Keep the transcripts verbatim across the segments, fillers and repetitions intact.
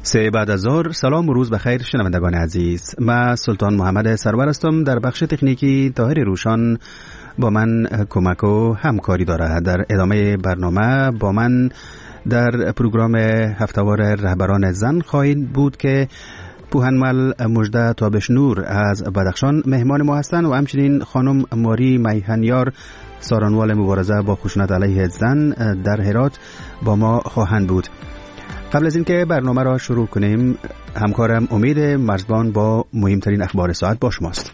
سه بعد از ظهر. سلام و روز بخیر شنوندگان عزیز. من سلطان محمد سرور هستم. در بخش تکنیکی طاهر روشان با من کمک و همکاری دارد. در ادامه برنامه با من در پروگرام هفتهوار رهبران زن خواهید بود که پوهنمل مژده تابشنور از بدخشان مهمان ما هستند و همچنین خانم ماری میهنیار سارانوال مبارزه با خشونت علیه زن در هرات با ما خواهند بود. قبل از اینکه برنامه را شروع کنیم، همکارم امید مرزبان با مهمترین اخبار ساعت با شماست.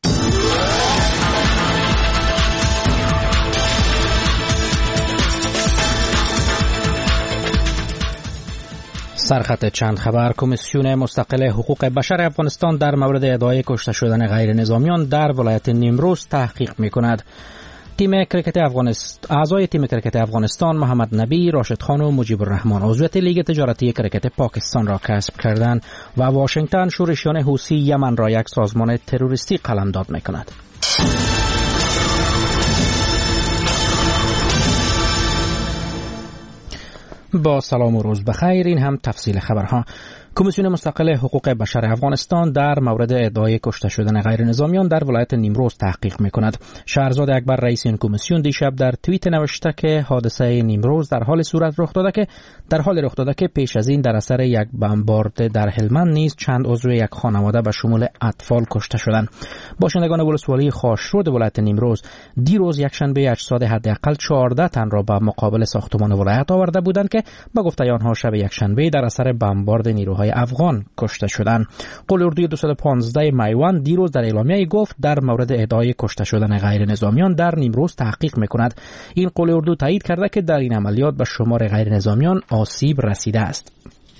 سرخط چند خبر. کمیسیون مستقل حقوق بشر افغانستان در مورد ادعای کشته شدن غیر نظامیان در ولایت نیمروز تحقیق می‌کند. تیم کرکت افغانستان اعضای تیم کرکت افغانستان محمد نبی، راشد خان و مجیب الرحمن عضویت لیگ تجارتی کرکت پاکستان را کسب کردند و واشنگتن شورشیان حوثی یمن را یک سازمان تروریستی قلمداد می‌کند. با سلام و روز بخیر. این هم تفصیل خبرها. کمیسیون مستقل حقوق بشر افغانستان در مورد ادعای کشته شدن غیر نظامیان در ولایت نیمروز تحقیق می‌کند. شهرزاد اکبر رئیس این کمیسیون دیشب در توییت نوشته که حادثه نیمروز در حال صورت رخ داده که در حال رخ داده که پیش از این در اثر یک بمبارد در هلمند نیز چند عضو یک خانواده به شمول اطفال کشته شدند. باشندگان ولسوالی خاشرود ولایت نیمروز دیروز یکشنبه اجساد حداقل چهارده تن را به مقابل ساختمان ولایت آورده بودند که به گفته آنها شب یکشنبه در اثر بمبارد نیروهای افغان کشته شدند. قول اردوی دویست و پانزده میوان دیروز در اعلامیه گفت در مورد ادعای کشته شدن غیر نظامیان در نیمروز تحقیق میکند. این قول اردو تایید کرده که در این عملیات به شمار غیر نظامیان آسیب رسیده است.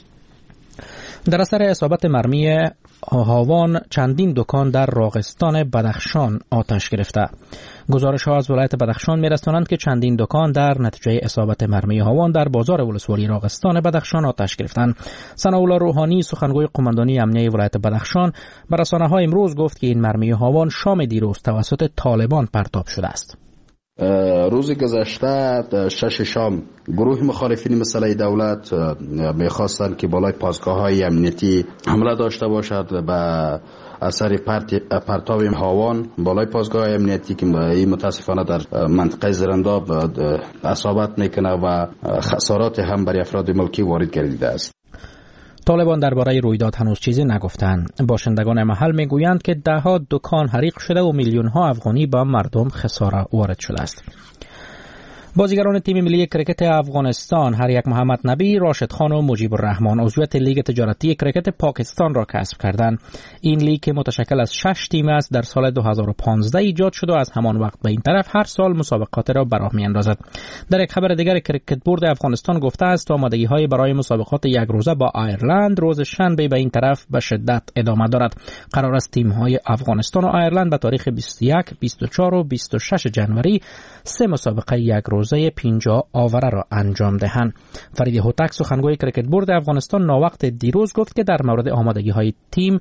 در اثر اصابت مرمی هاوان چندین دکان در راغستان بدخشان آتش گرفته. گزارش ها از ولایت بدخشان می رسانند که چندین دکان در نتیجه اصابت مرمی هاوان در بازار ولسوالی راغستان بدخشان آتش گرفتند. ثناءالله روحانی سخنگوی قماندانی امنیه ولایت بدخشان به رسانه ها امروز گفت که این مرمی هاوان شام دیروز توسط طالبان پرتاب شده است. روز گذشته شش شام گروه مخالفین مسئله دولت میخواستند که بالای پاسگاه‌های امنیتی حمله داشته باشد به اثر پرتاب هاوان بالای پاسگاه امنیتی که این متاسفانه در منطقه زرنداب اصابت میکنه و خسارات هم برای افراد ملکی وارد گردیده است. طالبان درباره رویداد هنوز چیزی نگفتند. باشندگان محل میگویند که ده ها دکان حریق شده و میلیون ها افغانی به مردم خساره وارد شده است. بازیگران تیم ملی کرکت افغانستان هر یک محمد نبی، راشد خان و مجیب الرحمن عضویت لیگ تجارتی کرکت پاکستان را کسب کردند. این لیگ که متشکل از شش تیم است در سال دو هزار و پانزده ایجاد شد و از همان وقت به این طرف هر سال مسابقات را به راه می‌اندازد. در یک خبر دیگر کرکت بورد افغانستان گفته است آمادگی‌های برای مسابقات یک روزه با آیرلند روز شنبه به این طرف به شدت ادامه دارد. قرار است تیم‌های افغانستان و آیرلند به تاریخ بیست و یک، بیست و چهار و بیست و شش ژانویه سه مسابقه یک روزه پنجاه آوره را انجام دهند. فرید هوتک سخنگوی کرکت بورد افغانستان ناوقت دیروز گفت که در مورد آمادگی‌های تیم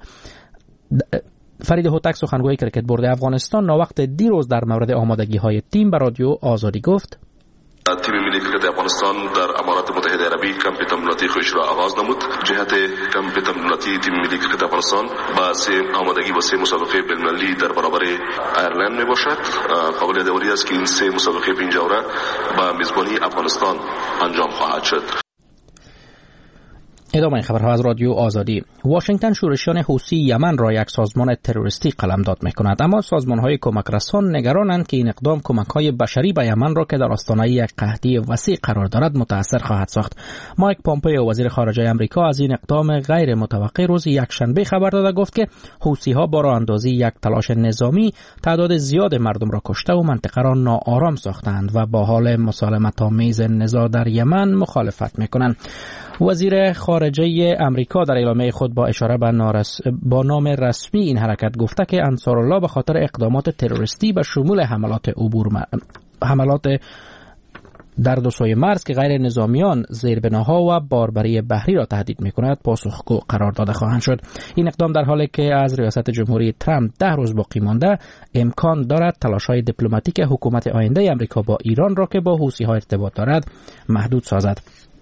فرید هوتک سخنگوی کرکت بورد افغانستان ناوقت دیروز در مورد آمادگی‌های تیم به رادیو آزادی گفت: تیم ملی کرکت افغانستان در امارات متحده عربی کمپ تمریناتی خودش را آغاز نمود. جهت کمپ تمریناتی تیم ملی کرکت افغانستان با سه آمادگی و سه مسابقه بین‌المللی در برابر آیرلند می باشد. قابل یادآوری است که این سه مسابقه پنجاه اوره با میزبانی افغانستان انجام خواهد شد. ادامه این خبرها از رادیو آزادی. واشنگتن شورشیان حوثی یمن را یک سازمان تروریستی قلمداد می‌کند، اما سازمان‌های کمک رسان نگرانند که این اقدام کمک‌های بشری به یمن را که در آستانه یک قحطی وسیع قرار دارد متاثر خواهد ساخت. مایک پامپئو وزیر خارجه آمریکا از این اقدام غیر متوقع روز یکشنبه خبر داد، گفت که حوثی‌ها با راه‌اندازی یک تلاش نظامی تعداد زیاد مردم را کشته و منطقه را ناآرام ساختند و با حال مسالمت‌آمیز نزاع در یمن مخالفت می‌کنند. وزیر خارجه امریکا در اعلامیه خود با اشاره به نارس... با نام رسمی این حرکت گفته که انصارالله به خاطر اقدامات تروریستی به شمول حملات عبور م... حملات در دو سوی مرز که غیر نظامیان زیربناها و باربری بحری را تهدید می‌کند پاسخگو قرار داده خواهند شد. این اقدام در حالی که از ریاست جمهوری ترامپ ده روز باقی مانده امکان دارد تلاش‌های دیپلماتیک حکومت آینده آمریکا با ایران را که با حوثی‌ها ارتباط دارد محدود سازد.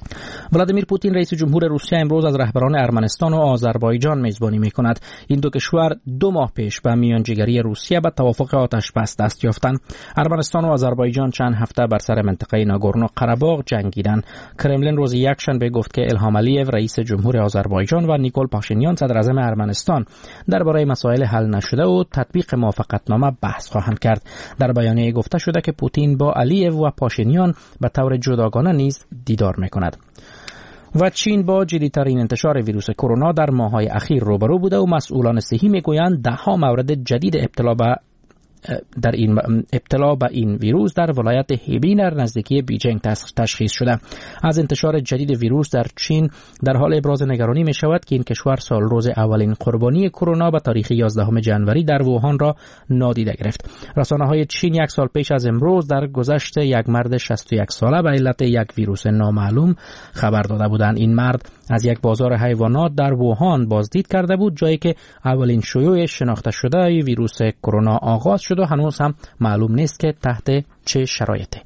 ولادیمیر پوتین رئیس جمهور روسیه امروز از رهبران ارمنستان و آذربایجان میزبانی میکند. این دو کشور دو ماه پیش به میانجیگری روسیه به توافق آتش بس دست یافتند. ارمنستان و آذربایجان چند هفته بر سر منطقه ناگورنو قره‌باغ جنگیدند. کرملین روز یکشنبه گفت که الهام علیو رئیس جمهور آذربایجان و نیکول پاشینیان صدر اعظم ارمنستان درباره مسائل حل نشده و تطبیق موافقتنامه بحث خواهند کرد. در بیانیه گفته شده که پوتین با علیو و پاشینیان به طور جداگانه نیز دیدار میکند. و چین با جدی‌ترین انتشار ویروس کرونا در ماه‌های اخیر روبرو بوده و مسئولان صحی میگویند ده ها مورد جدید ابتلا به در این ابتلا به این ویروس در ولایت هیبین در نزدیکی بیجینگ تشخیص شده. از انتشار جدید ویروس در چین در حال ابراز نگرانی می شود که این کشور سال روز اولین قربانی کرونا به تاریخ یازدهم ژانویه در ووهان را نادیده گرفت. رسانه‌های چین یک سال پیش از امروز در گذشت یک مرد شصت و یک ساله به علت یک ویروس نامعلوم خبر داده بودند. این مرد از یک بازار حیوانات در ووهان بازدید کرده بود، جایی که اولین شیوع شناخته شده ویروس کرونا آغاز شد و هنوز هم معلوم نیست که تحت چه شرایطی.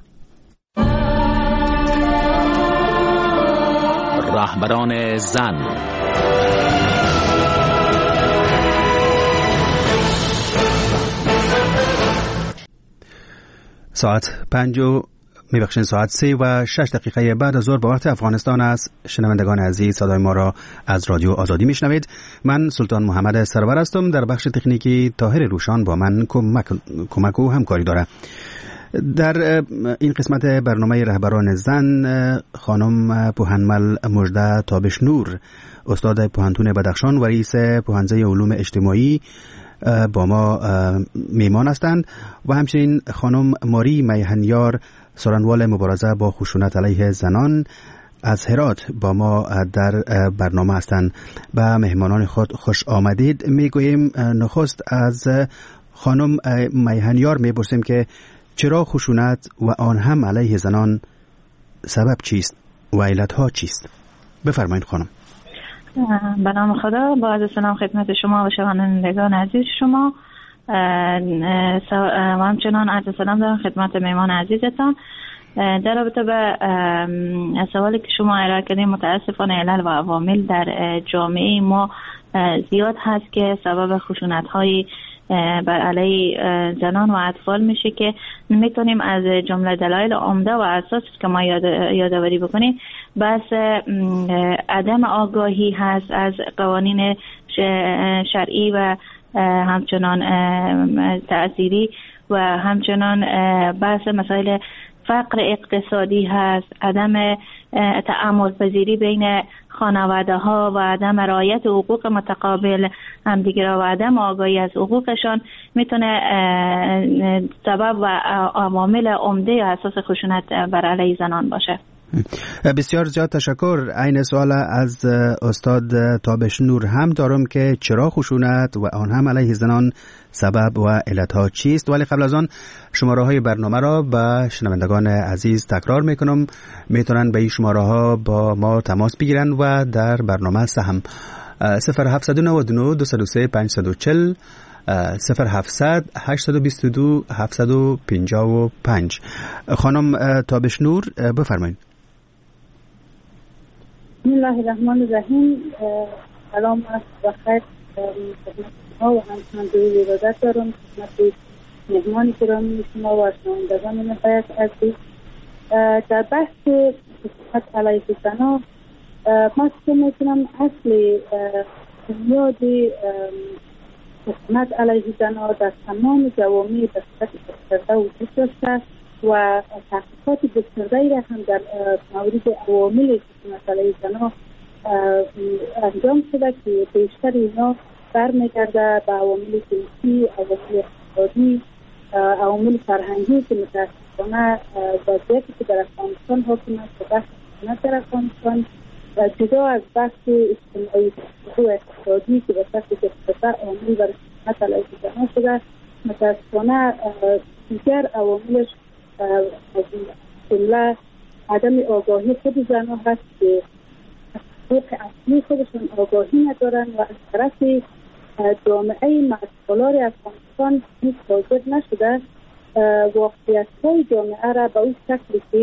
رهبران زن. ساعت پنج و میبخشین ساعت سه و شش دقیقه بعد از ظهر به وقت افغانستان است. شنوندگان عزیز، صدای ما را از رادیو آزادی میشنوید. من سلطان محمد سرور هستم. در بخش تکنیکی طاهر روشان با من کمک, کمک و همکاری داره. در این قسمت برنامه رهبران زن خانم پوهنمل مژده تابشنور، استاد پوهنتون بدخشان و رئیس پوهنځی علوم اجتماعی با ما میمان هستند و همچنین خانم ماری میهنیار، سرانوال مبارزه با خشونت علیه زنان از هرات با ما در برنامه هستند. به مهمانان خود خوش آمدید میگوییم. نخست از خانم میهنیار میپرسیم که چرا خشونت و آن هم علیه زنان سبب چیست و علتها چیست؟ بفرمایید خانم. به نام خدا، با عرض سلام خدمت شما و شنوندگان عزیز شما و همچنان عرض سلام دارم خدمت مهمان عزیزتان. در رابطه به سوالی که شما ارائه کردین، متاسفانه علل و عوامل در جامعه ما زیاد هست که سبب خشونت های بر علیه زنان و اطفال میشه که میتونیم از جمله دلایل عمده و اساسی که ما یاد یادآوری بکنیم بس عدم آگاهی هست از قوانین شرعی و همچنان تأثیری و همچنان بحث مسائل فقر اقتصادی هست، عدم تعامل پذیری بین خانواده ها و عدم رعایت حقوق متقابل همدیگر و عدم آگاهی از حقوقشان میتونه سبب و عوامل عمده و اساس خشونت بر علیه زنان باشه. بسیار زیاد تشکر. این سوال از استاد تابشنور هم دارم که چرا خشونت و آن هم علیه زنان سبب و علتها چیست، ولی قبل از آن شماره های برنامه را به شنوندگان عزیز تکرار میکنم. میتونن به این شماره ها با ما تماس بگیرن و در برنامه سهم صفر هفت نه نه دو صفر سه پنج صفر چهل صفر هفتصد هشتصد و بیست و دو هفتصد و پنجاه و پنج. خانم تابشنور بفرمایید. بسم الله الرحمن الرحیم. سلام و خیر خدمت شما و همچنان درود ارادت دارم خدمت مهمان گرامی شما و شنوندگان نهایت عزیز. در بحث خشونت علیه زنان ما که میتونم اصل بنیاد خشونت علیه زنان در تمام جوامع به صورت گسترده وجود داشته و تحقیقات گسترده‌ای را هم در مورد عوامل خشونت علیه زنان انجام شده که بیشتر اینا برمیگرده به عوامل جنسی، عوامل اقتصادی، عوامل فرهنگی که متاسفانه وضعیتی که در افغانستان حاکم است و بحث خشونت در افغانستان و جدا از بحث اجتماعی و اقتصادی که به صورت گسترده عامل بر خشونت علیه زنان شده، متاسفانه دیگر عواملش از جمله عدم آگاهی خود زنان هست که حقوق اصلی خودشون آگاهی ندارن و از طرف جامعه مسئولار افغانستان هیچ حاضر نشده واقعیت های جامعه را به اون شکلی که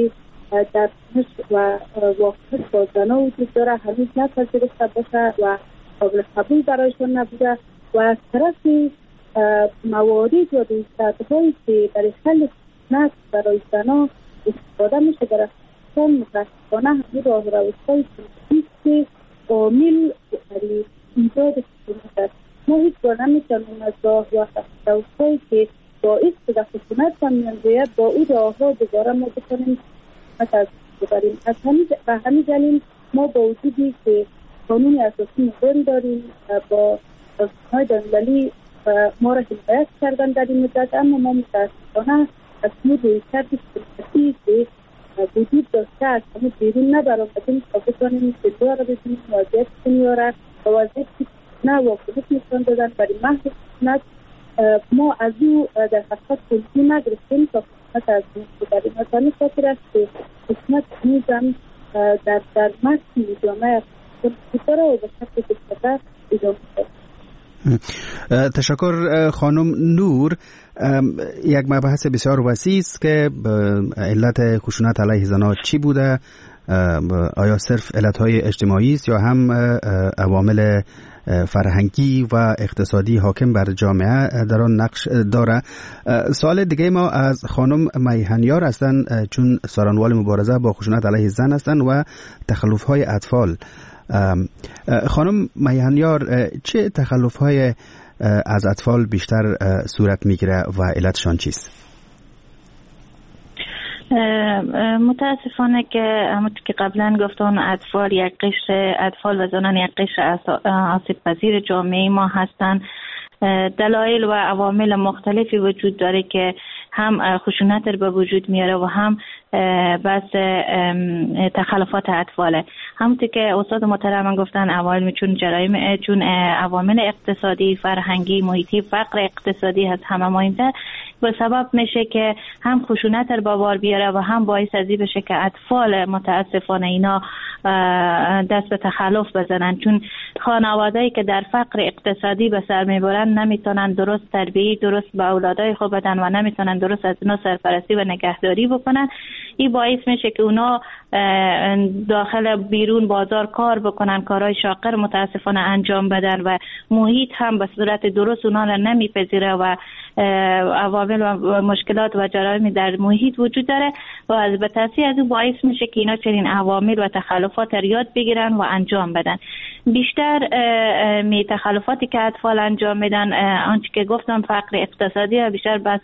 در و واقعیت با زنان وجود داره، هنوز نپذیرفته باشه و قابل قبول برایشان نبوده و از طرفی موارد و رویکردهایی که برای حل خشونت برای زنان استفاده میشه در افغانستان متاسفانه همین راه روش‌های سیاسی که عامل برای ایجاد خشونت است. ما هیچ بار نمیتونیم از راه یا روش‌هایی که باعث شده خشونت هم میانجاید با او راه‌ها دوباره ما بکنیم از ببریم. از همین دلیل ما با وجودی که قانون اساسی مدرن داریم با سازمان‌های بین‌المللی ما را حمایت کردن در این مدت، اما ما متاسفانه از اون رویکرد سیاسی که وجود داشته از همون بیرون نبرآمدیم تا بتوانیم جلو را ببینیم وضعیت دنیا را و وضعیتی نه واکنش نشان دادن برای محض خشونت. ما از او در حقیقت کلفی نگرفتیم تا خشونت از این ببریم. از همین خاطر است که خشونت هنوزم در در متن جامعه داره و به شکل گسترده ادامه دارد. تشکر خانم نور. یک مبحث بسیار وسیع است که علت خشونت علیه زنان چی بوده؟ آیا صرف علتهای اجتماعی است یا هم عوامل فرهنگی و اقتصادی حاکم بر جامعه در آن نقش داره؟ سوال دیگه ما از خانم میهنیار هستند، چون سارنوال مبارزه با خشونت علیه زن هستند و تخلف‌های اطفال. خانم میهنیار، چه تخلف‌های از اطفال بیشتر صورت میگیره و علتشان چیست؟ متاسفانه که همونطور که قبلا گفتم اطفال یک قشر اطفال و زنان یک قشر آسیب پذیر جامعه ما هستند. دلایل و عوامل مختلفی وجود داره که هم خشونت رو به وجود میاره و هم بس تخلفات اطفاله. همونطور که استاد محترم گفتن عوامل چون جرایم چون عوامل اقتصادی، فرهنگی، محیطی، فقر اقتصادی هست همه مهمتر به سبب میشه که هم خشونت رو به بار بیاره و هم باعث ازی بشه که اطفال متاسفانه اینا دست به تخلف بزنن، چون خانواده‌ای که در فقر اقتصادی به سر میبرن نمیتونن درست تربیت درست به اولادای خود بدن و نمیتونن درست از اونا سرپرستی و نگهداری بکنن. این باعث میشه که اونا داخل بیرون بازار کار بکنن، کارهای شاقر متاسفانه انجام بدن و محیط هم به صورت درست اونا را نمیپذیره و عوامل و مشکلات و جرایم در محیط وجود داره و از به تاثیر از اون باعث میشه که اینا چنین عوامل و تخلفات را یاد بگیرن و انجام بدن. بیشتر می تخلفاتی که اطفال انجام میدن آنچه که گفتم فقر اقتصادی و بیشتر بحث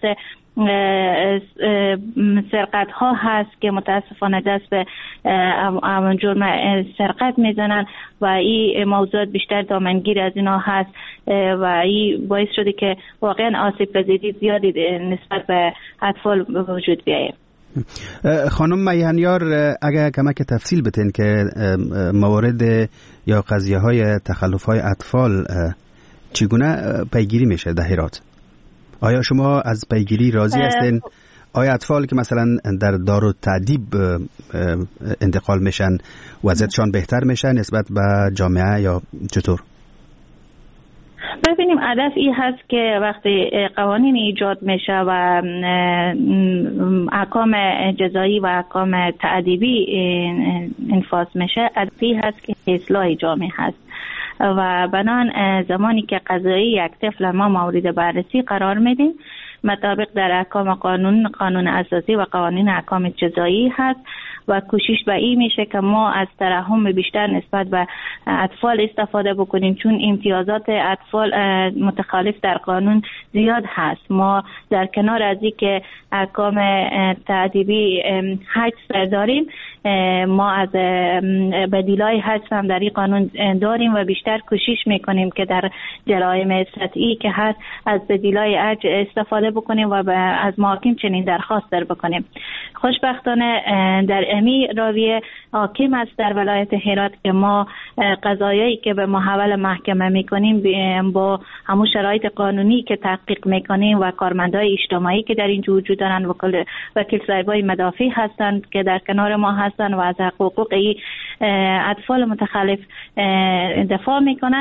سرقت ها هست که متاسفانه دست به جرم سرقت میزنن و این موضوعات بیشتر دامنگیر از اینا هست و این باعث شده که واقعا آسیب پذیری زیادی نسبت به اطفال وجود بیاید. خانم میهنیار، اگر کمک تفصیل بتین که موارد یا قضیه های تخلف های اطفال چگونه پیگیری میشه در هرات؟ آیا شما از پیگیری راضی هستین؟ آیا اطفال که مثلا در دارالتعدیب انتقال میشن وضعیتشان بهتر میشه نسبت به جامعه یا چطور؟ ببینیم هدف این هست که وقتی قوانین ایجاد میشه و احکام جزایی و احکام تعذیبی انفاذ میشه، هدف این هست که اصلاح جامعه هست و بنان زمانی که قضایی یک طفل ما مورد بررسی قرار میدیم مطابق در احکام قانون قانون اساسی و قوانین احکام جزایی هست و کوشش به این میشه که ما از ترحم بیشتر نسبت به اطفال استفاده بکنیم، چون امتیازات اطفال متخالف در قانون زیاد هست. ما در کنار از این که احکام تعذیبی حجز داریم، ما از بدیلای حجز هم در این قانون داریم و بیشتر کوشش میکنیم که در جرایم سطحی که هست از بدیلای حجز استفاده بکنیم و از محاکم چنین درخواست در بکنیم. خوشبختانه در امی راویه حاکم است در ولایت هرات که ما قضایایی که به محول محکمه میکنیم با همون شرایط قانونی که تحقیق میکنیم و کارمندای اجتماعی که در اینجا وجود دارن و وکیل صاحبای مدافع هستند که در کنار ما هستند و از حقوق اطفال متخلف دفاع میکنن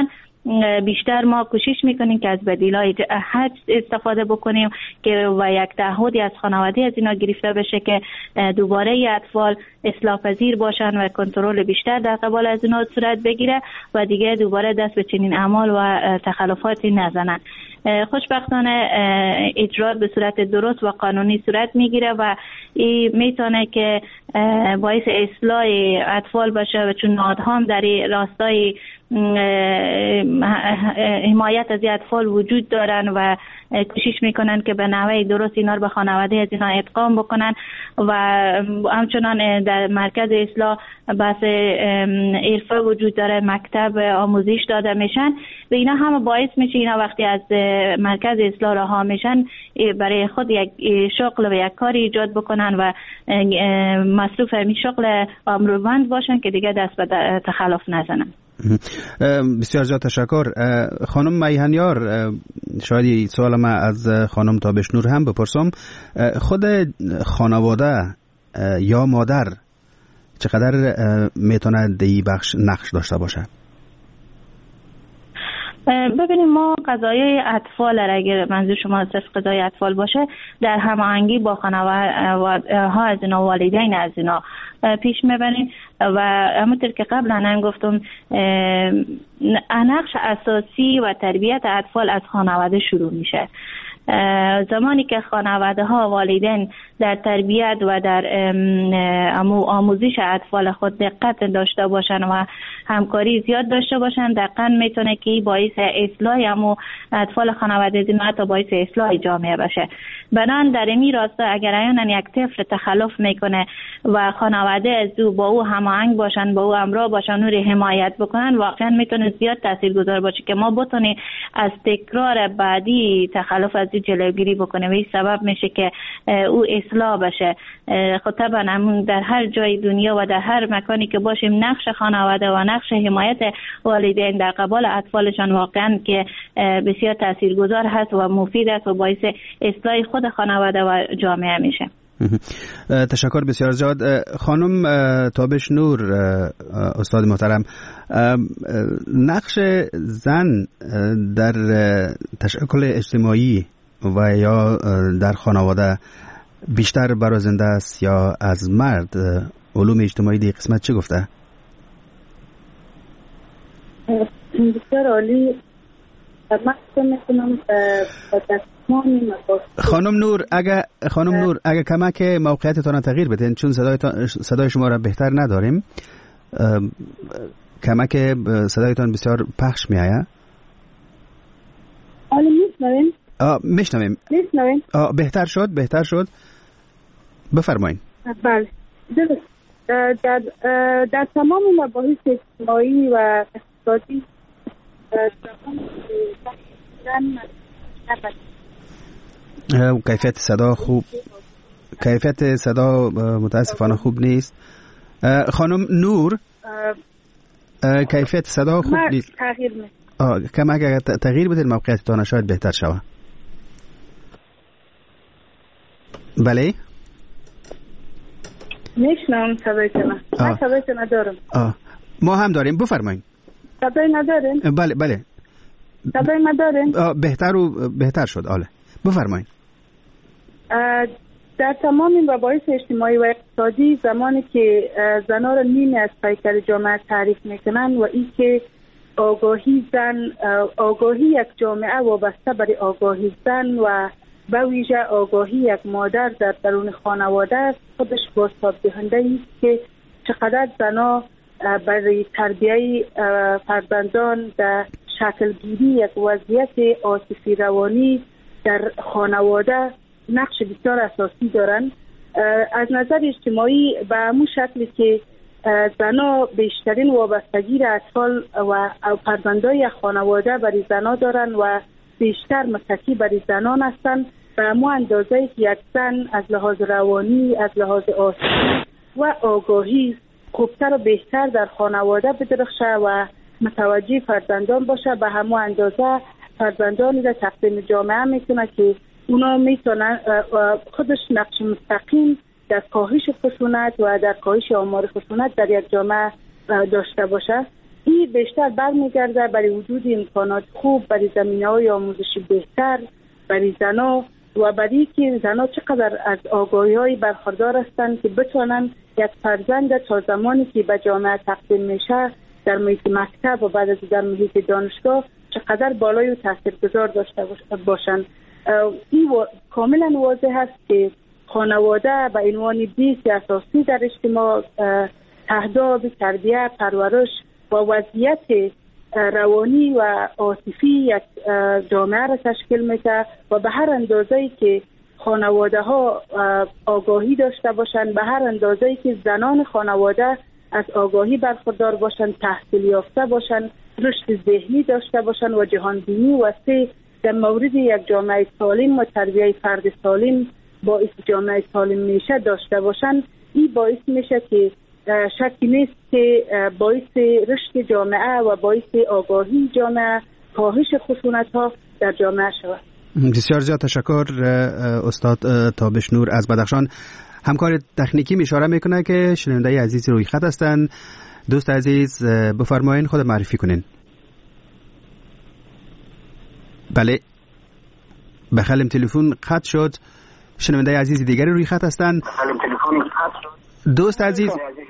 بیشتر ما کوشش میکنیم که از بدیل‌های حج استفاده بکنیم که و یک تعهدی از خانواده از اینا گرفته بشه که دوباره اطفال اصلاح پذیر باشن و کنترل بیشتر در قبال از اینا صورت بگیره و دیگه دوباره دست به چنین اعمال و تخلفاتی نزنن. خوشبختانه اجرا به صورت درست و قانونی صورت میگیره و این میتونه که باعث اصلاح اطفال باشه و چون نهادها هم در راستای حمایت از اطفال وجود دارن و کوشش میکنن که به نحوه درست اینا رو به خانواده از اینا ادغام بکنن و همچنان در مرکز اصلاح بحث عرفه وجود داره، مکتب آموزش داده میشن و اینا هم باعث میشه اینا وقتی از مرکز اصلاح رها میشن برای خود یک شغل و یک کاری ایجاد بکنن و مصروف همین شغل امروزمند باشن که دیگه دست به تخلف نزنن. بسیار زیاد تشکر. خانم میهنیار، شاید سوال ما از خانم تابش نور هم بپرسم. خود خانواده یا مادر چقدر میتونه دی بخش نقش داشته باشه؟ ببینیم ما قضایای اطفال اگر منظور شما صرف قضای اطفال باشه در هماهنگی با خانواده ها از اینا، والدین از اینا پیش میبریم و همونطور که قبلا هم گفتم نقش اساسی و تربیت اطفال از خانواده شروع میشه. زمانی که خانواده ها والدین در تربیت و در آموزش اطفال خود دقت داشته باشن و همکاری زیاد داشته باشن، دقیقاً میتونه که باعث اصلاح امو اطفال خانواده دینا حتی باعث اصلاح جامعه باشه. بنان در این راستا اگر ایان یک طفل تخلف میکنه و خانواده از او با او هماهنگ باشن، با او همراه باشن، او رو حمایت بکنن، واقعا میتونه زیاد تاثیرگذار باشه که ما بتونیم از تکرار بعدی تخلف از جلوگیری بکنه و این سبب میشه که او اصلاح بشه. خب طبعا در هر جای دنیا و در هر مکانی که باشیم نقش خانواده و نقش حمایت والدین در قبال اطفالشان واقعا که بسیار تاثیرگذار هست و مفید است و باعث اصلاح خود خانواده و جامعه میشه. تشکر بسیار زیاد. خانم تابش نور، استاد محترم، نقش زن در تشکل اجتماعی و یا در خانواده بیشتر برازنده است یا از مرد؟ علوم اجتماعی دی قسمت چه گفته؟ بسیار عالی. من می‌کنم خانم نور اگه خانم نور اگه کمک موقعیتتان تغییر بدین، چون صدای صدای شما را بهتر نداریم. کمک صدایتان بسیار پخش میآید. حالا میشنوین؟ آه میشنویم. میشنوین؟ آه بهتر شد بهتر شد بفرمایید. بله. در در تمام مباحث اجتماعی و اقتصادی کیفیت صدا خوب کیفیت صدا متاسفانه خوب نیست. خانم نور، کیفیت صدا خوب نیست. تغییر می آه کم اگر تغییر بدید موقعیتتان شاید بهتر شود. بله میشنم صدایتان. من صدایتان ندارم. آه ما هم داریم، بفرمایید. صدای نداریم؟ بله بله صدای نداریم؟ بهتر و بهتر شد. آله بفرمایید. در تمام این مباحث اجتماعی و اقتصادی زمانی که زنان را نیمی از پیکر جامعه تعریف میکنن و این که آگاهی زن آگاهی یک جامعه وابسته برای آگاهی زن و به ویژه آگاهی یک مادر در درون خانواده است، خودش بازتاب دهنده است که چقدر زنها برای تربیه فرزندان در شکلگیری یک وضعیت عاطفی روانی در خانواده نقش بسیار اساسی دارند. از نظر اجتماعی به همون شکلی که زنها بیشترین وابستگی را اطفال و فرزندای خانواده برای زنها دارند و بیشتر متکی برای زنان هستند، به همون اندازه که یک زن از لحاظ روانی، از لحاظ عاطفی و آگاهی خوبتر و بهتر در خانواده بدرخشه و متوجه فرزندان باشه، به همون اندازه فرزندانی را تقدیم جامعه میتونه که اونا میتونن خودش نقش مستقیم در کاهش خشونت و در کاهش آمار خشونت در یک جامعه داشته باشه. این بیشتر برمیگرده برای وجود امکانات خوب برای زمینه‌های آموزشی بهتر برای زنها و برای که زنها چقدر از آگاهی‌های برخوردار هستند که بتوانند یک فرزند تا زمانی که به جامعه تقدیم میشه در محیط مکتب و بعد از در محیط دانشگاه چقدر بالای و تاثیرگذار داشته باشند. این و... کاملا واضح است که خانواده به عنوان بیس اساسی در اجتماع تهداب تربیت پرورش و وضعیت روانی و عاطفی یک جامعه را تشکیل میده و به هر اندازه‌ای که خانواده ها آگاهی داشته باشند، به هر اندازه‌ای که زنان خانواده از آگاهی برخوردار باشند، تحصیل یافته باشند، رشد ذهنی داشته باشند و جهانبینی وسیع در مورد یک جامعه سالم و تربیت فرد سالم باعث جامعه سالم میشه داشته باشند، این باعث میشه که شکی نیست که باعث رشد جامعه و باعث آگاهی جامعه، کاهش خشونت‌ها در جامعه شود. بسیار زیاد تشکر استاد تابش نور از بدخشان. همکار تکنیکی اشاره میکنه که شنونده عزیز روی خط هستند. دوست عزیز بفرمایید خود معرفی کنین. بله بخلم تلفن قطع شد. شنونده عزیز دیگری روی خط هستند. بخلم تلفن قطع شد. دوست عزیز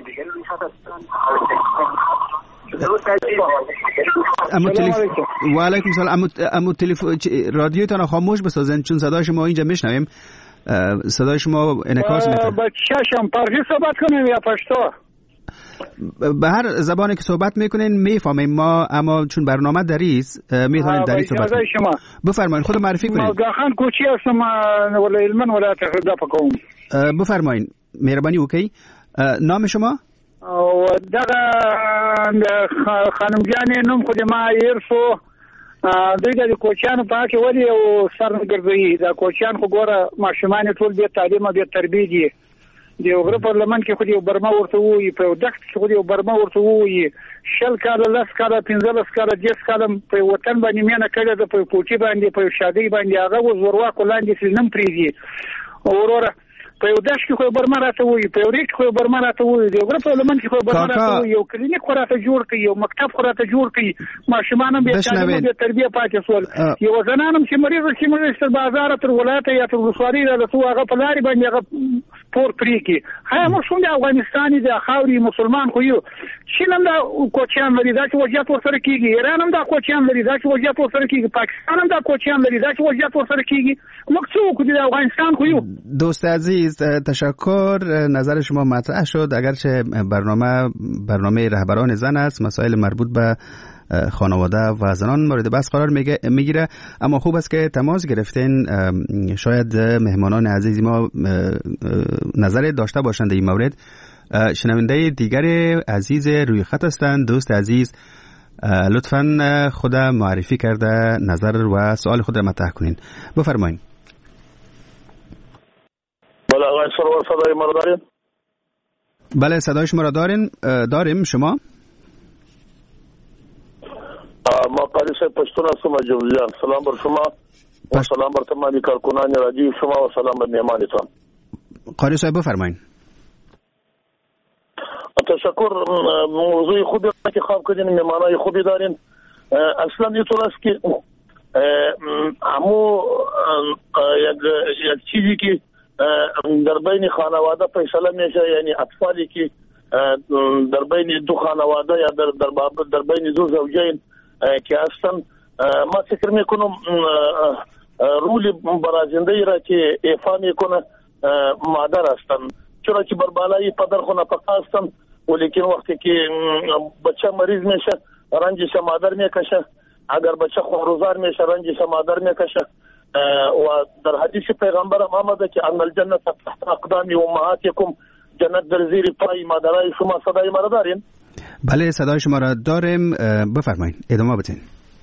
امو تلفن و علیکم سلام. امو تلفن رادیوتان خاموش بسازن چون صدای شما اینجا میشنویم. صدای شما انعکاس میکنه. با چشم پارسی صحبت کنیم یا پشتو؟ به هر زبانی که صحبت میکنین میفهمیم ما، اما چون برنامه دریست میتونین دری صحبت کنین. بفرمایید خود معرفی کنین. مالگاخان کوچی هستم ولی علمان ولایت دفع کوم. بفرمایید مهربانی اوکی. نام شما؟ و دغه خانم جان نوم خو ما ایرسو دوی د کوچیانو په کې ودی او سرګرځي دا کوچیان خو ګوره ماشومان ټول به تعلیم او به تربیه دي دی وګړه پارلمان کې خو دی برما ورته وي په دغه کې خو دی برما ورته وي شل کاله لاس کاله پنځه کاله دیس کاله په وطن باندې میانه کړه د په کوچی باندې په شادي باندې هغه وزوروا کولاندې سلنم پریږي اورور په یو داش کې خو برما راته وي په یو ریک خو برما راته وي دی وګړه پارلمان کې خو برما راته وي یو کلینیک خو راته جوړ کړي یو مکتب خو راته جوړ کړي ماشومان به تعلیم او تربیه پاتې سول یو زنانم چې مریض چې مریض تر بازار تر ولایت یا تر وسواري راته هغه په لاري باندې هغه پور پریږي هغه مو څنګه افغانستاني د خاوري مسلمان خو یو چینم دا کوچیان لري دا چې وضعیت ورسره کیږي ایران هم دا کوچیان لري دا چې وضعیت ورسره کیږي پاکستان هم دا کوچیان لري دا چې وضعیت ورسره کیږي مقصود د افغانستان خو یو. دوست عزیز تشکر، نظر شما مطرح شد. اگرچه برنامه برنامه رهبران زن است، مسائل مربوط به خانواده و زنان مورد بحث قرار میگیره، اما خوب است که تماس گرفتین. شاید مهمانان عزیز ما نظر داشته باشند این مورد. شنونده دیگر عزیز روی خط هستند. دوست عزیز لطفاً خود معرفی کرده نظر و سوال خود را مطرح کنین. بفرمایید. بله آقای سرور صدای ما را دارین؟ بله صدای شما را دارین داریم. شما؟ ما قاری صاحب پشتون هستم از جوزیان. سلام بر شما و سلام بر تمامی کارکنان رادیو شما و سلام بر مهمانتان. قاری صاحب بفرمایید. تشکر. موضوع خوبی که خواب کردین، مهمانای خوبی دارین. اصلا اینطور است که همو یک چیزی که در بین خانواده فیصله میشه، یعنی اطفالی که در بین دو خانواده یا در در, در بین دو زوجین که هستن، ما فکر میکنم رول برازنده ای را که ایفا میکنه مادر هستن، چرا که بر بالای پدر خو نفقه هستن، ولیکن وقتی که بچه مریض میشه رنجش مادر میکشه، اگر بچه خونروزار میشه رنجش مادر میکشه. و در حدیث پیغمبر هم آمده که ان الجنت تحت اقدام امهاتکم، جنت در زیر پای مادرای شما. صدای ما را دارین؟ بله صدای شما را داریم، بفرمایید ادامه بدین.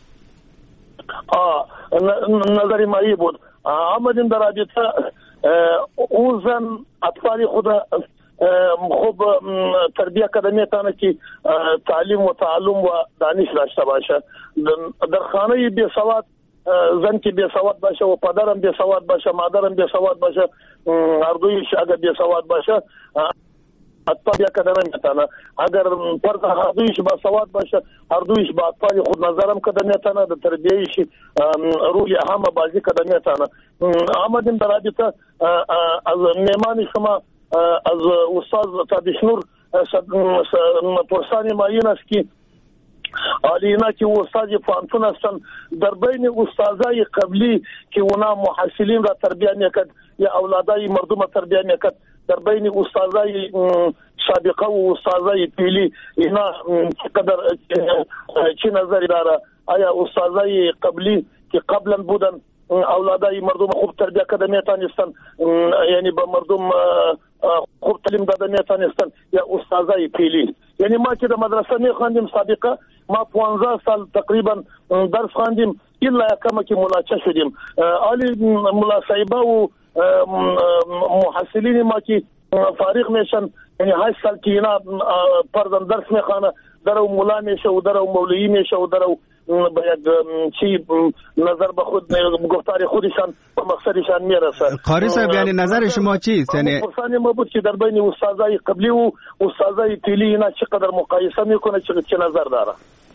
آه نظری مایی بود. آمدیم در رابطه اون زن اطفال خود خوب تربیه کردن تانه که تعلیم و تعلم و دانش داشته باشه. در خانه بی سواد زن که بی سواد باشه و پدرم بی سواد باشه، مادرم بی سواد باشه، هر دویش اگر بی سواد باشه، اطفال کدام میتونه اگر فرد هر دویش با سواد باشه هر دویش با اطفال خود نظرم کدام میتونه در تربیتش روی اهم بازی کدام میتونه. آمدیم در رابطه از میمان شما از استاد تابشنور پرسانی ما این است که عالینا که استاد فانتون هستن در بین استادای قبلی که اونا محصلین را تربیت میکرد یا اولادای مردم تربیت میکرد در بین استادای سابقه و استادای پیلی اینا چقدر چی نظری داره؟ آیا استادای قبلی که قبلا بودن اولادای مردم خوب تربیت کرده میتونستن یعنی به مردم خوب تعلیم داده میتونستن یا استادای پیلی؟ یعنی ما که در مدرسه میخواندیم سابقه ما پانزده سال تقریبا درس خواندیم الا کما که ملاچه شدیم. علی ملا صاحبه و محصلین ما که فارغ میشن یعنی هشت سال که اینا پردن درس میخوانه درو مولا میشه و درو مولوی میشه و درو باید چی نظر به خود گفتار خودشان به مقصدشان میرسه. قاری صاحب یعنی نظر شما چیست؟ یعنی پرسانی ما بود که در بین استادای قبلی و استادای پیلی اینا چقدر مقایسه میکنه چه نظر داره؟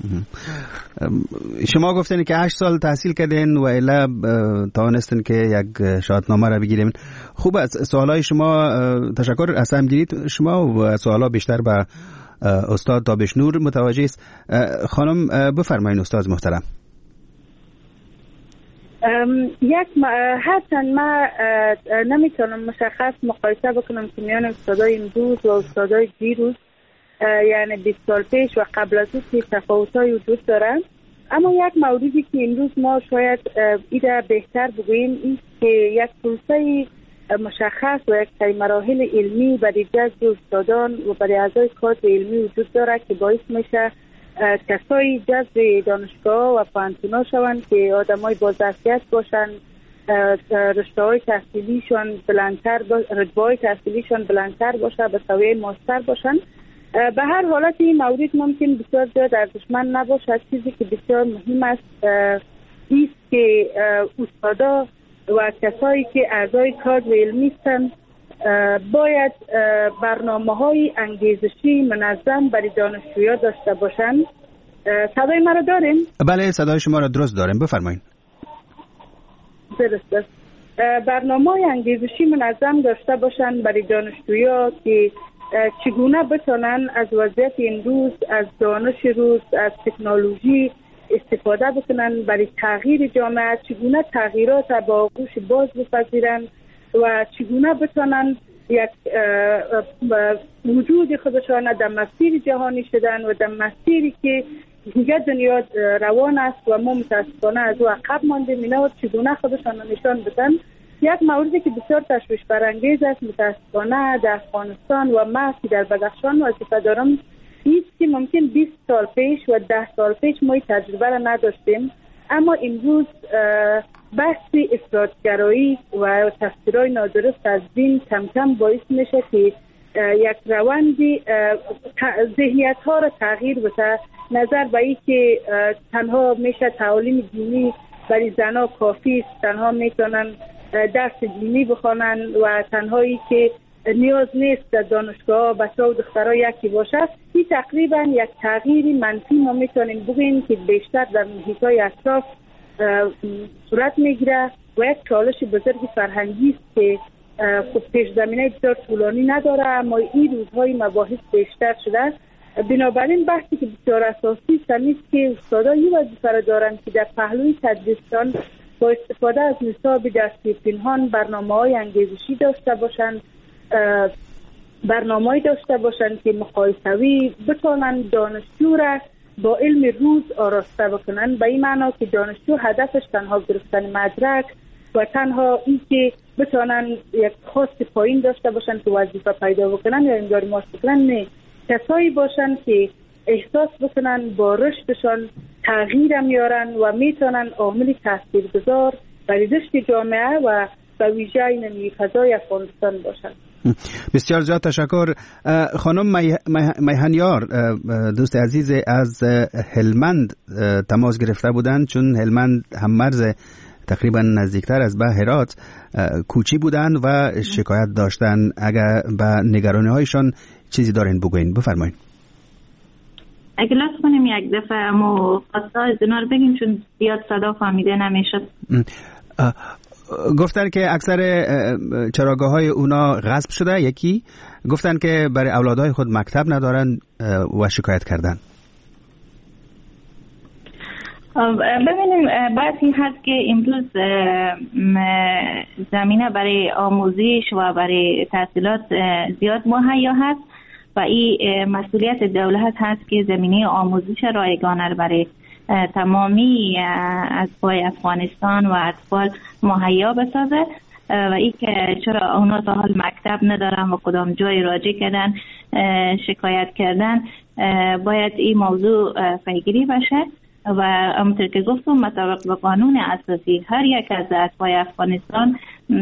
شما گفتین که هشت سال تحصیل کردین و الا توانستین که یک شهادتنامه را بگیرین. خوب است. سوالای شما تشکر از همگیریت شما و سوالا بیشتر به استاد تابشنور متوجه است. خانم بفرمایید استاد محترم. یک هرچند ما نمیتونم مشخص مقایسه بکنم که میان استادای امروز و استادای دیروز یعنی بیست سال پیش و قبل از اون تفاوت‌های وجود دارند، اما یک موردی که امروز ما شاید ایده بهتر بگوییم این که یک پروسه مشخص و یک سری مراحل علمی برای جذب استادان و برای اعضای کادر علمی وجود داره که باعث میشه کسایی جذب دانشگاه و پانتونا شوند که آدمای با ظرفیت باشن، رشته‌های تحصیلیشان بلندتر رتبه‌های تحصیلیشان بلندتر باشه، به سویه ماستر باشن. به هر حالت این مورد ممکن بسیار زیاد ارزشمند نباشد. چیزی که بسیار مهم است ایست که استادا و کسایی که اعضای کادر علمی هستند باید برنامه‌های انگیزشی منظم برای دانشجویان داشته باشند. صدای مرا دارین؟ بله صدای شما را درست داریم، بفرمایید. درست است. برنامه‌های انگیزشی منظم داشته باشند برای دانشجویان که چگونه بتونن از وضعیت امروز، از دانش روز، از تکنولوژی استفاده بکنن برای تغییر جامعه، چگونه تغییرات با آغوش باز بپذیرن و چگونه بتونن یک وجود خودشان در مسیر جهانی شدن و در مسیری که دیگه دنیا روان است و ما متاسفانه از او عقب ماندیم، اینا چگونه خودشان نشان بدن. یک موردی که بسیار تشویش برانگیز است متاسفانه در افغانستان و ما که در بدخشان وظیفه دارم است که ممکن بیست سال پیش و ده سال پیش ما تجربه را نداشتیم، اما امروز بحث افراطگرایی و تفسیرهای نادرست از دین کم کم باعث میشه که یک روند ذهنیت ها را تغییر بده. نظر به این که تنها میشه تعالیم دینی برای زنها کافی است، تنها میتونن درس دینی بخوانن و تنهایی که نیاز نیست در دانشگاه بچه‌ها و دخترها یکی باشه. این تقریبا یک تغییر منفی ما میتونیم بگیم که بیشتر در محیط‌های اطراف صورت میگیره و یک چالش بزرگ فرهنگی است که خب پیش زمینه بسیار طولانی نداره، اما این روزهای مباحث بیشتر شده. بنابراین بحثی که بسیار اساسی است این است که استادان این وظیفه را دارند که در پهلوی تدریسشان با استفاده از نصاب درسی پنهان برنامه‌های انگیزشی داشته باشند، برنامه‌ای داشته باشند که مقایسوی بتوانند دانشجو را با علم روز آراسته بکنند، به این معنا که دانشجو هدفش تنها گرفتن مدرک و تنها این که بتوانند یک خواست پایین داشته باشند که وظیفه پیدا بکنن یا امداری ماست بکنن، نه، کسایی باشند که احساس بکنن با رشدشان تغییر میارن و میتونن عامل تاثیرگذار برای رشد جامعه و به ویژه این فضای افغانستان باشند. بسیار زیاد تشکر. خانم میهنیار، دوست عزیز از هلمند تماس گرفته بودند، چون هلمند هم مرز تقریبا نزدیکتر از به هرات کوچی بودند و شکایت داشتن اگر به نگرانی هایشان چیزی دارین بگوین بفرمایید. اگه لطف کنیم یک دفعه مو خواسته از اینا رو بگیم چون زیاد صدا فهمیده نمیشد. گفتن که اکثر چراگاه های اونا غصب شده. یکی گفتن که برای اولادهای خود مکتب ندارن و شکایت کردن. ببینیم بحثی هست که امروز زمینه برای آموزش و برای تحصیلات زیاد مهیا هست و این مسئولیت دولت هست که زمینه آموزش رایگانه برای تمامی اطفال افغانستان و اطفال مهیا بسازه و این که چرا اونا تا حال مکتب ندارن و کدام جای راجع کردن شکایت کردن، باید این موضوع پیگیری بشه و همونطور که گفتم مطابق به قانون اساسی هر یک از اطفال افغانستان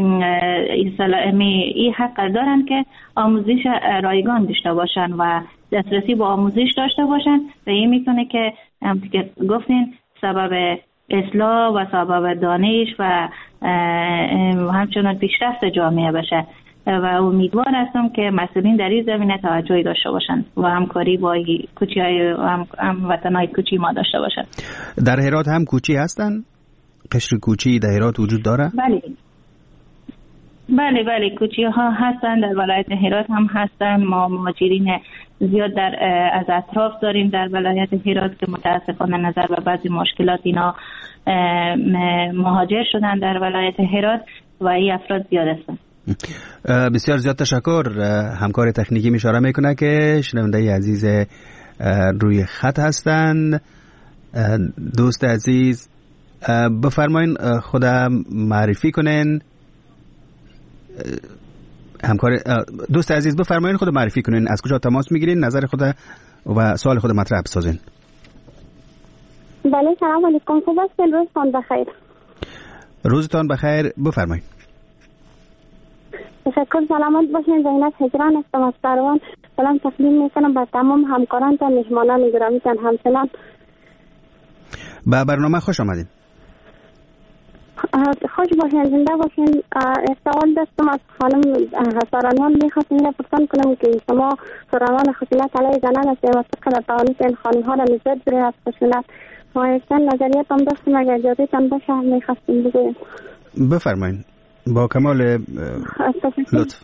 این حق دارن که آموزش رایگان داشته باشن و دسترسی به آموزش داشته باشن و این میکنه که همونطور که گفتین سبب اصلاح و سبب دانش و همچنان پیشرفت جامعه بشه و امیدوار هستم که مسئولین در این زمینه توجهی داشته باشند و همکاری با کوچی‌های هم وطن‌های کوچی ما داشته باشند. در هرات هم کوچی هستن؟ قشر کوچی در هرات وجود داره؟ بله بله بله کوچی ها هستن، در ولایت هرات هم هستن. ما مهاجرین زیاد در از اطراف داریم در ولایت هرات که متاسفانه نظر به بعضی مشکلات اینا مهاجر شدن در ولایت هرات و این افراد زیاد هستن. بسیار زیاد تشکر. همکار تکنیکی اشاره میکنه که شنونده عزیز روی خط هستند. دوست عزیز بفرمایین خودم معرفی کنین. همکار دوست عزیز بفرمایین خود معرفی کنین، از کجا تماس میگیرین، نظر خود و سوال خود مطرح بسازین. بله سلام علیکم، خوب هستین؟ روزتان بخیر. روزتان بخیر، بفرمایین. تشکر، سلامت باشین. زینت هجران هستم از کاروان. سلام تقدیم میکنم به تمام همکارانتان، مهمانان گرامیتان. همچنان به برنامه خوش آمدین. خوش باشین، زنده باشین. سوال داشتم از خانم سارانوان، میخواستم اینو پرسان کنم که شما سارانوان خشونت علیه زنان هستیم و چقدر توانید این خانم ها را نجات بدین از خشونت و یکتن نظریت هم داشتم، اگر اجازهتان باشه میخواستم بگویم. بفرمایین با کمال لطف.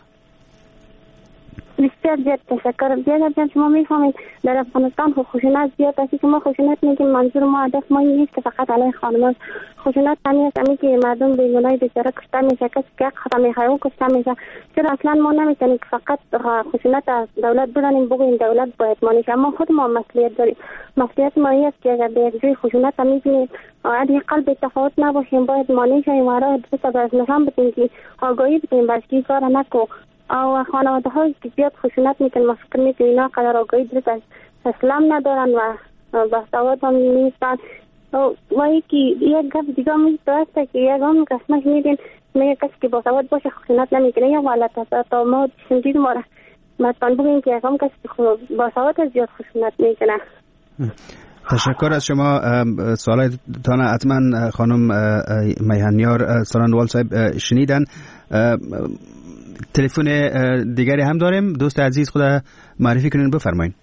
بسیار زیاد تشکر. بیادر جان شما میفهمید در افغانستان خشونت زیاد است که ما خشونت میگیم، منظور ما هدف ما این نیست که فقط علیه خانمان. خشونت همین است همین که مردم بیگناه بیچاره کشته میشه، کسی که حق خطا میخواه او کشته میشه. چرا اصلا ما نمیتونیم که فقط خشونت از دولت بدانیم بگوییم دولت باید مانع شه. اما خود ما مسئولیت داریم. مسئولیت ما این است که اگر به یک جای خشونت هم میبینیم حداقل به تفاوت نباشیم، باید مانع شویم و راه درست از نشان بدیم که آگاهی بدیم بچگی کار نکو. او خانواده هایی که زیاد خشونت میکنن ما فکر میکنیم اینا قدر آگاهی درست از اسلام ندارن و باسواد هم نیستن. و یکی یک گفت دیگه میشه است که یک هم قسمت میدین میگه کسی که باسواد باشه خشونت نمیکنه یا غلط است. تا ما شنیدید ما را مثلا بگیم که یک هم کسی که باسواد زیاد خشونت میکنه. تشکر از شما. سوالتان حتما خانم میهنیار سارانوال صاحب شنیدن. تلفن دیگری هم داریم. دوست عزیز خود معرفی کنین، بفرمایین.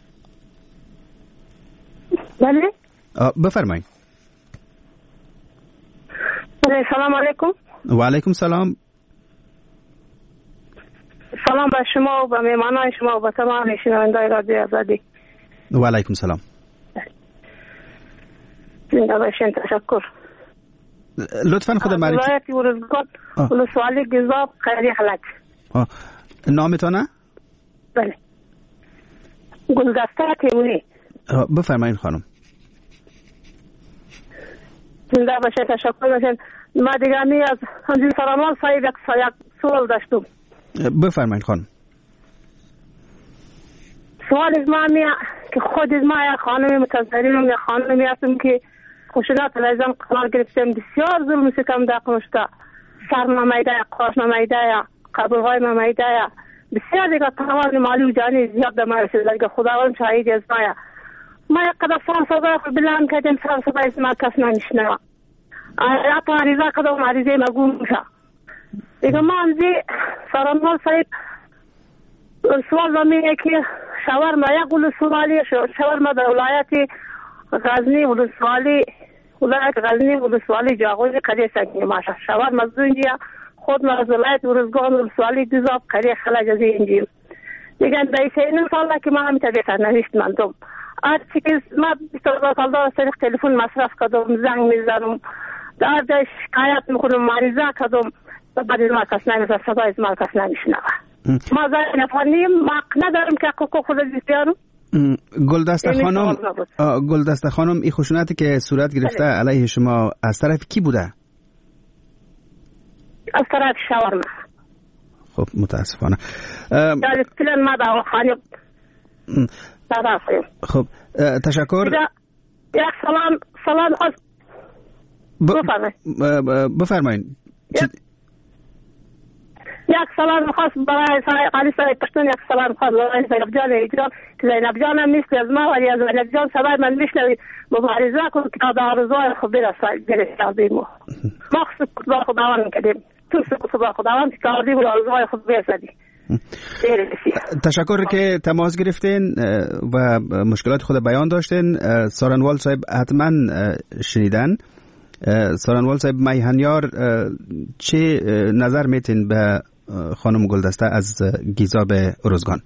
بله بفرمایین. سلام علیکم. و علیکم سلام. سلام به شما و به مهمانان شما و به تمام شنوندگان رادیو آزادی. و علیکم سلام. زنده باشین. تشکر. لطفاً خود معرفی. ولایت ورزگان، ولسوالی گزاب، خیری خلک. نامتانه؟ بله. گلدسته تیموری. بفرمایید خانم. زنده باشین. تشکر باشین. ما دیگه می از همین سرامان صاحب یک سوال داشتم. بفرمایید خانم. سوال از ما می که خود از ما یک خانم متظاهرین یا خانمی هستم که خشونت لازم قرار گرفتیم. بسیار ظلم ستم در کنشته، سر نمیده، قاش نمیده، قبرهای نمیده، بسیار دیگه تمام مالی و جانی زیاد به ما رسید. دیگه خداوند شاهد از ما. ما یک قدر سر صدا خود بلند کردیم، سر صدا از ما کس نمیشنه. حتی عریضه کدام عریضه مگو میشه. دیگه ما همزی سرانوال صاحب سوال زمینه که شاورما یک ولسوالی شاورما در ولایت غزنی ولسوالی ولایت غزنی ولسوالی جاغوز قریه سکنی ماشه شاورما زونجیا خود ما از ولایت ورزگان ولسوالی دوزاب قریه خلاج از اینجیم دیگه دیسه این ساله که ما هم تبیت نوشت من دوم آر چیز ما بیست و دو سال دار سریخ تلفن مصرف کردم زنگ میزنم در در شکایت میکنم مریضه کردم بعد از ما کس نمیزه صدای از ما کس نمیشنوه ما زن نفرنیم ما ندارم که حقوق خود بیانم. گلدسته خانم گلدسته خانم این خشونتی که صورت گرفته علیه شما از طرف کی بوده؟ از طرف شاورما. خب متاسفانه یعنی کلن ما در خانه خب تشکر. یک سلام سلام از بفرمایید. یک سلام خاص برای قالی سای پشتون یک سلام خاص برای زینب جان ایجان که زینب جان هم نیست از ما ولی از زینب جان صدای من میشنوی مبارزه کن که تا آرزوهای خود برسد برسادیم ما خود با خداوند میکردیم تو سکوت با خداوند که آردیم و آرزوهای خود برسدیم. تشکر که تماس گرفتین و مشکلات خود بیان داشتین. سارنوال صاحب حتما شنیدن. سارنوال صاحب میهنیار چه نظر میتین به خانم گلدسته از گیزاب ارزگان؟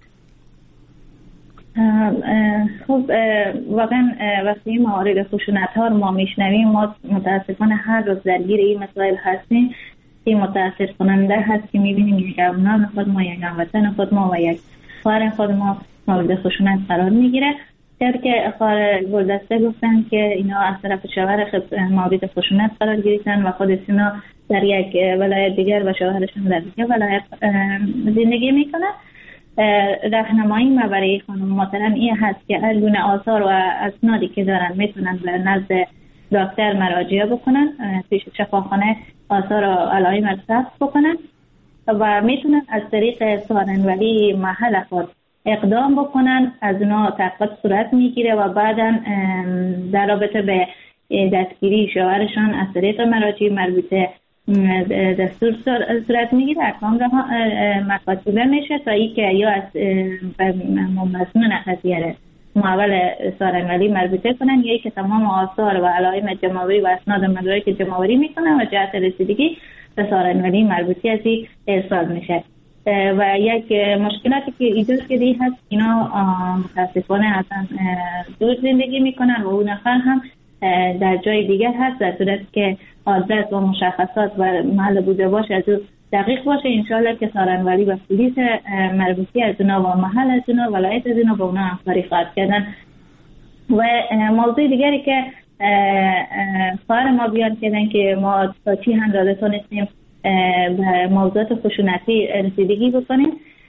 خب واقعا وقتی موارد خشونت ها رو ما میشنویم ما متاسفانه هر روز درگیر این مسائل هستیم. این متاثر کننده هست که میبینیم یک امنان خود ما یک هموطن خود ما و یک خواهر خود ما مورد خشونت قرار میگیره. طور که خواهر گلدسته گفتن که اینا از طرف شوهر مورد خشونت قرار گرفتن و خودشون در یک ولایت دیگر و شوهرشون در دیگر ولایت زندگی میکنن. راهنمایی ما برای خانم محترم این هست که هر گونه آثار و اسنادی که دارن میتونن به نزد دکتر مراجعه بکنن، پیش شفاخانه آثار و علائم را ثبت بکنن و میتونن از طریق سارنولی محل خود اقدام بکنن. از اونا تحقیقات صورت میگیره و بعدا در رابطه به دستگیری شوهرشان از طریق مراجع مربوطه دستور صورت میگیره. احکام مکاتبه میشه تا ای که یا از مضمون قضیه محول سارنولی مربوطه کنن یا ای که تمام آثار و علائم جمع‌آوری و اسناد مدارک جمع‌آوری میکنن و جهت رسیدگی به سارنولی مربوطی از این ارسال میشه. و یک مشکلاتی که ایجاد شده هست اینا متاسفانه اصلا دور زندگی میکنن و اون نفر هم در جای دیگر هست در صورت که آدرس و مشخصات و محل بوده باشه از دقیق باشه. انشالله که سارنولی و پلیس مربوطی از اونا و محل از اونا ولایت از اونا با اونا همکاری خواهد کردن. و موضوع دیگری که خواهر ما بیان کردن که ما تا چی اندازه تونستیم به موضوعات خشونتی رسیدگی بکنیم.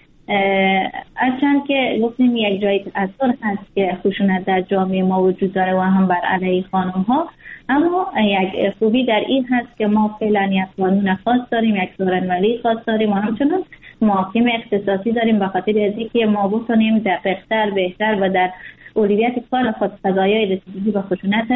هرچند که گفتیم یک جایی اثر هست که خشونت در جامعه ما وجود داره و هم بر علیه خانم ها، اما یک خوبی در این هست که ما فعلا یک قانون خاص داریم، یک سارنولی خاص داریم و همچنان محاکم اختصاصی داریم به خاطر اینکه ما بتونیم دقیق‌تر بهتر و در اولویت کار خود قضایای رسیدگی به خشونت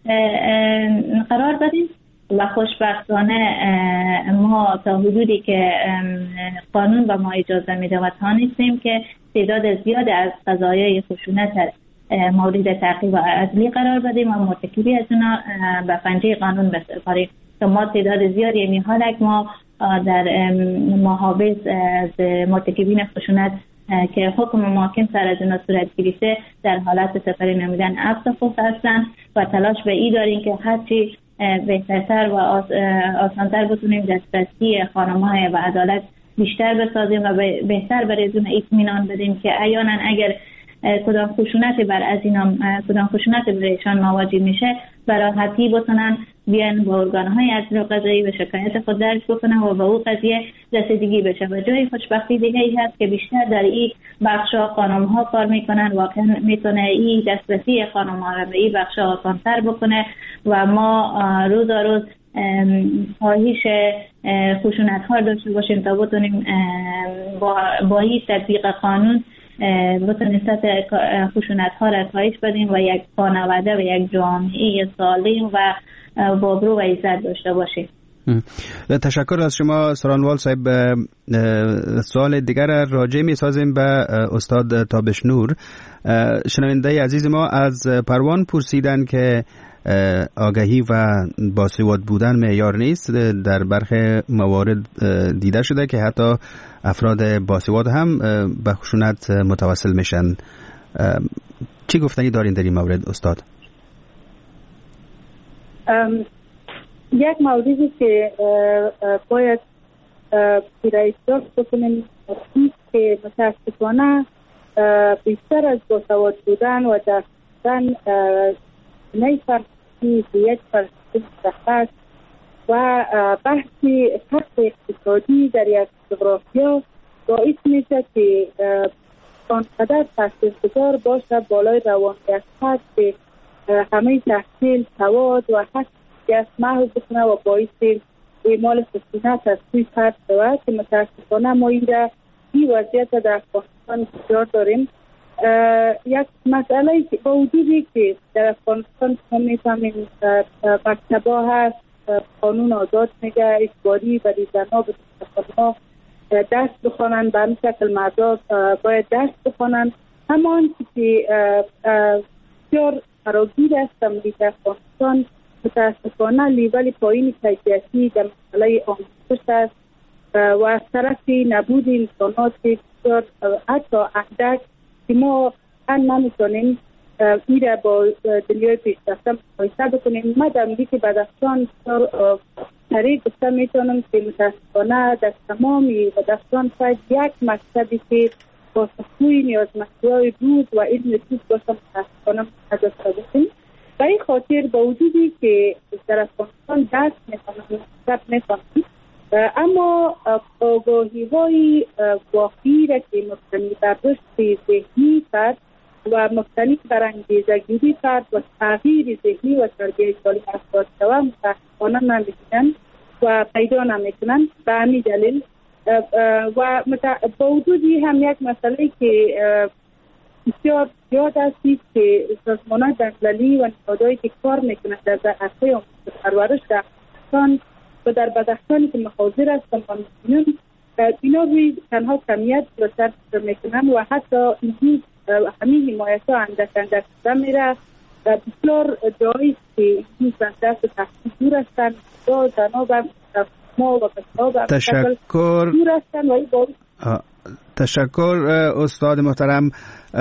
قرار بدیم. و خوشبختانه ما تا حدودی که قانون به ما اجازه میده و تانستیم که تعداد زیاد از قضایای خشونت مورد تعقیب و عدلی قرار بدیم و مرتکبی از اونا به پنجه قانون بسپاریم. که ما تعداد زیادی یعنی حالا ما در محافظ از مرتکبین خشونت که حکم محاکم سر از اونا صورت گرفته در حالت سپری نمیدن عفو خود هستن و تلاش به ای داریم که هرچی بهترتر و آسانتر بتونیم دسترسی خانم‌های به عدالت بیشتر بسازیم و بهتر برای اون اطمینان بدیم که احیانا اگر کدام خشونتی بر از اینا کدام خشونتی برایشان مواجه میشه براحتی بتونن بیان با ارگان‌های عدلی و قضایی به شکایت خود درج بکنن و به اون قضیه رسیدگی بشه. و جای خوشبختی دیگه ای هست که بیشتر در این بخشا خانم‌ها کار میکنن، واقعا میتونه این دسترسی خانم‌ها رو به این بخشا آسان‌تر بکنه و ما روز روز خواهش خشونت‌ها داشته باشیم تا بتونیم با با این تطبیق قانون بتونیم سطح خشونت‌ها را کاهش بدیم و یک خانواده و یک جامعه سالم و بابرو و عزت داشته باشیم. تشکر از شما سرانوال صاحب. سوال دیگر راجع می سازیم به استاد تابشنور. شنونده عزیز ما از پروان پرسیدن که آگاهی و باسواد بودن معیار نیست. در برخی موارد دیده شده که حتی افراد باسواد هم به خشونت متوسل میشن. چی گفتنی دارین در این مورد استاد؟ یک موردی که باید پیرایشدار بکنیم که متاسفانه بیشتر از باسواد بودن و داشتن نه فرقی یک فرقی مشخص و بحثی حق اقتصادی در یک جغرافیا باعث میشه که آنقدر تاثیرگذار باشه بالای روانگشت که همه تحصیل سواد و حق از محو بکنه و باعث اعمال خشونت از سوی فرد شود که متاسفانه ما این را این وضعیت در افغانستان بسیار داریم. یک مسئله که با وجودی که در افغانستان ما میفهمیم مکتبا هست، قانون آزاد میگه اجباری برای زنها به ما دست بخوانند، به همین شکل مردا باید دست بخوانند. همان که بسیار فراگیر است تملیک افغانستان متاسفانه لیول پایین کیفیتی در مسئله آموزش است و از طرف نبود امکانات بسیار حتی اندک که ما ان نمیتونیم این را با دنیای پیشرفته مقایسه بکنیم. ما در امریک بدخشان طریق گفته میتونم که متاسفانه در تمام بدخشان شاید یک مکتبی که با سخوی نیازمندی‌های روز و علم روز باشه متاسفانه نداشته باشیم. و این خاطر با وجودی که در افغانستان دست میکنم مکتب میکنم اما آگاهی های واقعی را که مبتنی بر رشد ذهنی فرد و مبتنی بر انگیزه‌گیری فرد و تغییر ذهنی و تربیت سالم افراد شود متاسفانه نمی‌بینند و پیدا نمی‌کنند. به همین دلیل و با وجودی هم یک مسئله که بسیار زیاد است که سازمان‌های بین‌المللی و نهادهایی که کار میکنند در عرصه آموزش پرورش در افغانستان و در بدخشانی که محاضر هستند و می‌بینیم اینا روی تنها کمیت را سر میکنند و حتی این همین حمایت‌ها اندک اندک شده میره. بسیار جایی که این دست تحصیل دور هستند و زنها و ما و بچه‌ها و تشکر دور هستند و این باید تشکر استاد محترم.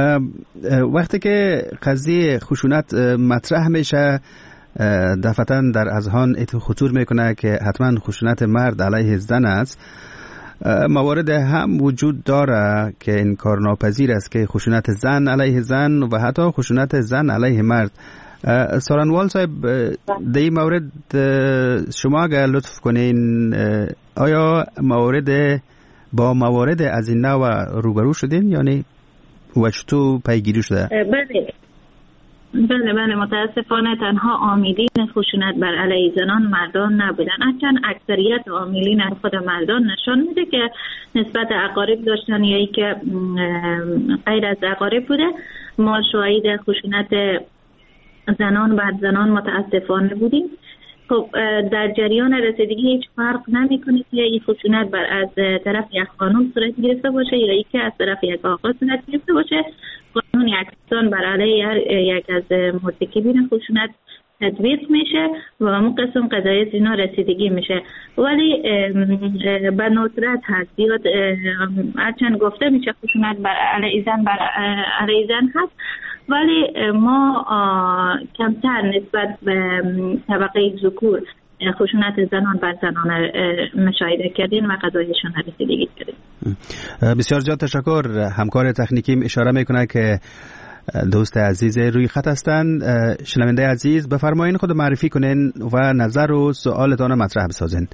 وقتی که قضیه خشونت مطرح میشه دفعتاً در اذهان خطور میکنه که حتما خشونت مرد علیه زن است. موارد هم وجود داره که این کار ناپذیر است که خشونت زن علیه زن و حتی خشونت زن علیه مرد. سارنوال صاحب در این مورد شما اگر لطف کنین آیا موارد با موارد از این نوع روبرو شدین یعنی و چطور پیگیری شده؟ بله بله بله متاسفانه تنها عاملین خشونت بر علیه زنان مردان نبودن، هرچند اکثریت عاملین خود مردان نشان میده که نسبت اقارب داشتن یا ای که غیر از اقارب بوده. ما شاهد خشونت زنان بر زنان متاسفانه بودیم. خب در جریان رسیدگی هیچ فرق نمیکنه که این خشونت بر از طرف یک خانم صورت گرفته باشه یا ای که از طرف یک آقا صورت گرفته باشه. قانون یکسان بر علیه هر یک از مرتکبین خشونت تطبیق میشه و اون قسم قضایای زنا رسیدگی میشه. ولی به ندرت هست زیاد هرچند گفته میشه خشونت بر علیه زن بر علیه زن هست، ولی ما کمتر نسبت به طبقه ذکور خشونت زنان بر زنان مشاهده کردیم و قضایشان رسیدگی کردیم. بسیار زیاد تشکر. همکار تکنیکیم اشاره میکنه که دوست عزیز روی خط هستند. شنونده عزیز بفرمایین خود معرفی کنین و نظر و سوالتان مطرح بسازین.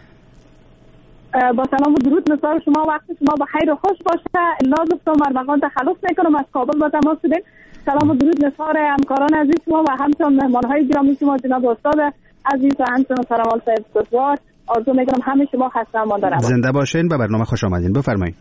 با سلام و درود مسار شما، وقت شما بخیر و خوش باشه. ناز و مرمقان تخلص میکنم از کابل با تماس شدین. سلام و درود مسار همکاران عزیز شما و همچنان مهمانهای گرامی شما جناب استاد عزیز و همچنان سرمال صاحب سوار. آرزو میکنم همه شما خسته امان دارم. زنده باشین به برنامه خوش آمدین. بفرمایید.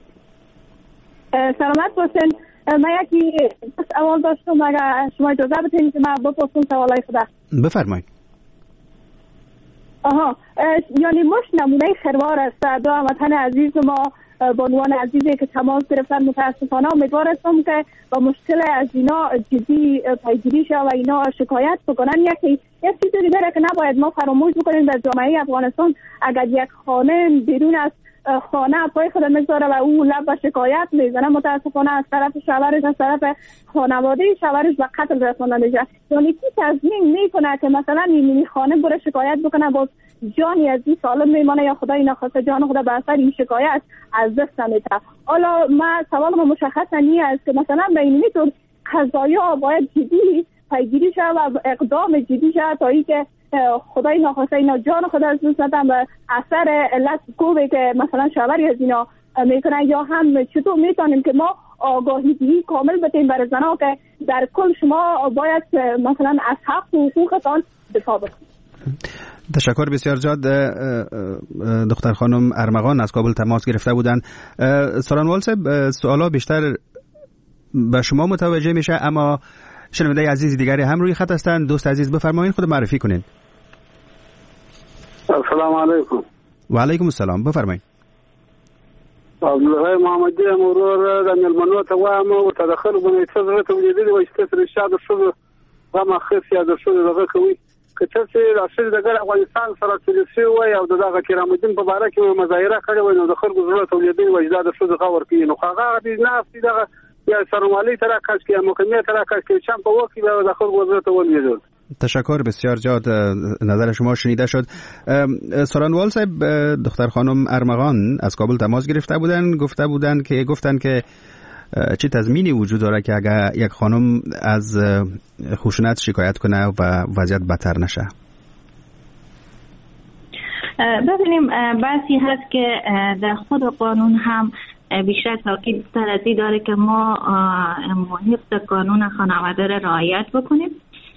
سلامت باشین. من یکی سوال داشتم اگر شما اجازه بدین که من بپرسم سوالای خدا. بفرمایید. آها یعنی مش نمونه خروار است. دو هموطن عزیز ما بانوان عزیزی که تماس گرفتن متاسفانه امیدوار هستم که با مشکل از اینا جدی پیگیری شه و اینا شکایت بکنن. یکی یک چیز دیگه که نباید ما فراموش بکنیم در جامعه افغانستان، اگر یک خانه بیرون از خانه پای خود میذاره و او لب به شکایت میزنه، متاسفانه از طرف شوهرش از طرف خانواده شوهرش به قتل رسانده میشه. یعنی کی تضمین میکنه که مثلا این خانه بره شکایت بکنه باز جانی از این سالم میمانه یا خدای نخواسته جان خدا به اثر این شکایت از دست نمیده. حالا ما سوال ما مشخص نی است که مثلا به این طور قضایا باید جدی پیگیری شه و اقدام جدی شه تا اینکه خدای ناخواسته اینا جان خدا از دست ندن به اثر علت کوبه که مثلا شوهری از اینا میکنن. یا هم چطور میتونیم که ما آگاهی دهی کامل بدیم برای زنها که در کل شما باید مثلا از حق و حقوقتان دفاع بکنید. تشکر بسیار زیاد. دختر خانم ارمغان از کابل تماس گرفته بودن. سارانوال صاحب سوالا بیشتر به شما متوجه میشه، اما شنونده عزیز دیگری هم روی خط هستند. دوست عزیز بفرمایید، خود معرفی کنین. السلام علیکم. و علیکم السلام، بفرمایید. عبدالله محمدی مرور د ملمنو ته وایم او تدخل بنه څه زړه ته ولیدلی وای چې تر شاد شو غما خص یا د شو دغه کوي که چې راشد دغه افغانستان سره تلسی وای او دغه کرام الدین په باره کې مظاهره کړې وای نو د خلکو زړه ته ولیدلی وای دا د شو دغه ورکی نو هغه د نافي دغه یا سرمالی تر کاش کې مکمل تر کاش کې چم په وکی د خلکو زړه ته ولیدل. تشکر بسیار زیاد، نظر شما شنیده شد. سارانوال صاحب دختر خانم ارمغان از کابل تماس گرفته بودن، گفته بودن که گفتن که چه تضمینی وجود داره که اگر یک خانم از خشونت شکایت کنه و وضعیت بدتر نشه؟ ببینیم بحثی هست که در خود قانون هم بیشتر تاکید تر از این داره که ما حفظ قانون خانواده را رعایت بکنیم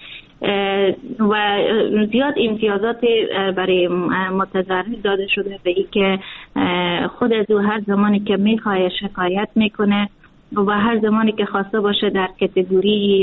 و زیاد امتیازات برای متضرر داده شده به این که خود از او هر زمانی که میخواه شکایت میکنه و هر زمانی که خواسته باشه در کتگوری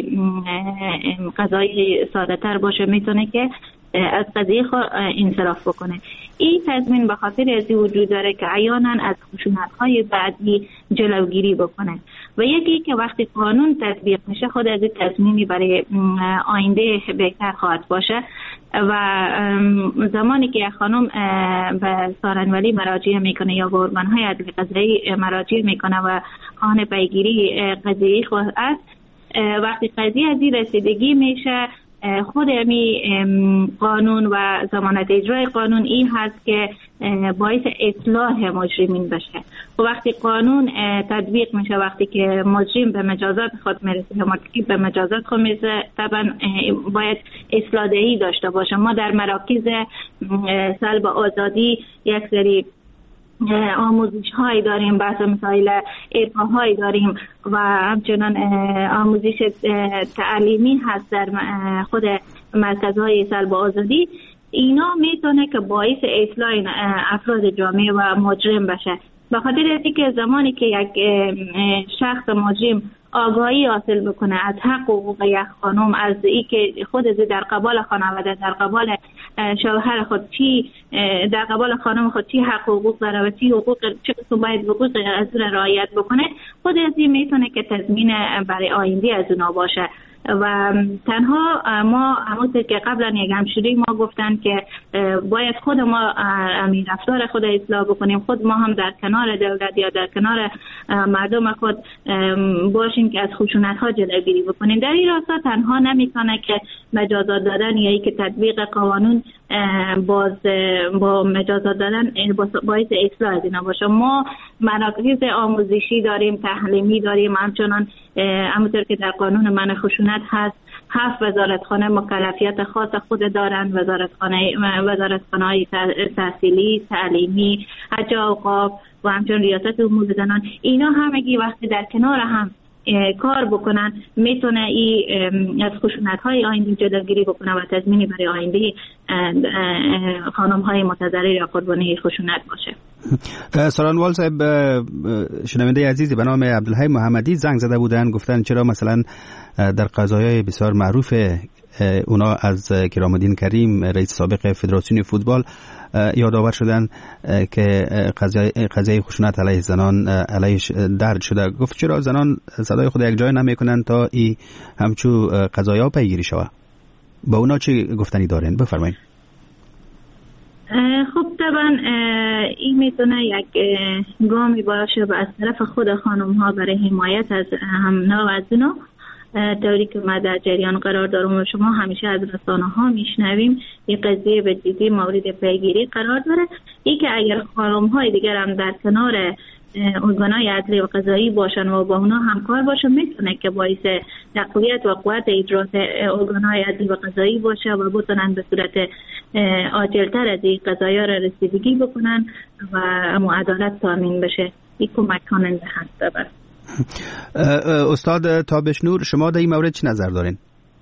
قضایی ساده تر باشه میتونه که از قضیه انصراف بکنه. این تضمین به خاطر از وجود داره که عیانا از خشونت‌های بعدی جلوگیری بکنه و یکی که وقتی قانون تطبیق میشه خود از این تضمینی برای آینده بهتر خواهد باشه و زمانی که خانم به سارنولی مراجعه میکنه یا به ارگان‌های عدل قضایی مراجعه میکنه و خواهان پیگیری قضیه خود است، وقتی قضیه از این رسیدگی میشه خود امی قانون و ضمانت اجرای قانون این هست که باعث اصلاح مجرمین بشه و وقتی قانون تطبیق میشه، وقتی که مجرم به مجازات خود میرسه، مرتکب به مجازات خود میرسه، طبعا باید اصلاح دهی داشته باشه. ما در مراکز سلب آزادی یک سری آموزش هایی داریم، بحث مسائل ارفا هایی داریم و همچنان آموزش تعلیمی هست در خود مرکزهای سلب آزادی. اینا میتونه که باعث اصلاح افراد جامعه و مجرم بشه، به خاطر از اینکه زمانی که یک شخص مجرم آگاهی حاصل بکنه از حق و حقوق یک خانم، از اینکه خود از در قبال خانواده، در قبال شوهر خود چی، در قبال خانم خود چی حق و حقوق داره و چی حقوق چه قسم باید حقوق از اون رعایت بکنه، خود از این میتونه که تضمین برای آینده از اونا باشه. و تنها ما همونطور که قبلا یک همشوری ما گفتن که باید خود ما امیر رفتار خود اصلاح بکنیم، خود ما هم در کنار دولت یا در کنار مردم خود باشیم که از خشونت ها جلوگیری بکنیم. در این راستا تنها نمیتونه که مجازات دادن یا ای که تطبیق قانون باز با مجازات دادن باعث اصلاح از اینا باشه. ما مراکز آموزشی داریم، تعلیمی داریم، همچنان همونطور که در قانون منع خشونت هست هفت وزارتخانه مکلفیت خاص خود دارن، وزارتخانه وزارتخانه‌های تحصیلی، تعلیمی، حج اوقاف و همچنین ریاست امور زنان. اینا همگی وقتی در کنار هم کار بکنن میتونه ای از خشونت‌های آینده جلوگیری بکنه و تضمینی برای آینده خانم های متضرر یا قربانی خشونت باشه. سارانوال صاحب، شنونده عزیزی به نام عبدالحی محمدی زنگ زده بودن، گفتن چرا مثلا در قضایای بسیار معروف اونا از کرام الدین کریم رئیس سابق فدراسیون فوتبال یادآور شدن که قضیه خشونت علیه زنان علیهش درج شده. گفت چرا زنان صدای خود یک جای نمیکنن تا ای همچو قضایا پیگیری شود؟ با اونا چی گفتنی دارین؟ بفرمایید. خب طبعا این میتونه یک گامی باشه از طرف خود خانم ها برای حمایت از همنا و زنا، طوری که ما در جریان قرار دارم و شما همیشه از رسانه ها میشنویم این قضیه به جدی مورد پیگیری قرار داره. این که اگر خانم های دیگر هم در کنار ارگانهای عدلی و قضایی باشن و با اونا همکار باشن، میتونه که باعث تقویت و قوت اجرات ارگانهای عدلی و قضایی باشه و بتونن به صورت عاجلتر از این قضایا را رسیدگی بکنن و عدالت تامین بشه. این کمک کننده هست. بر استاد تابشنور، شما در این مورد چی نظر دارین؟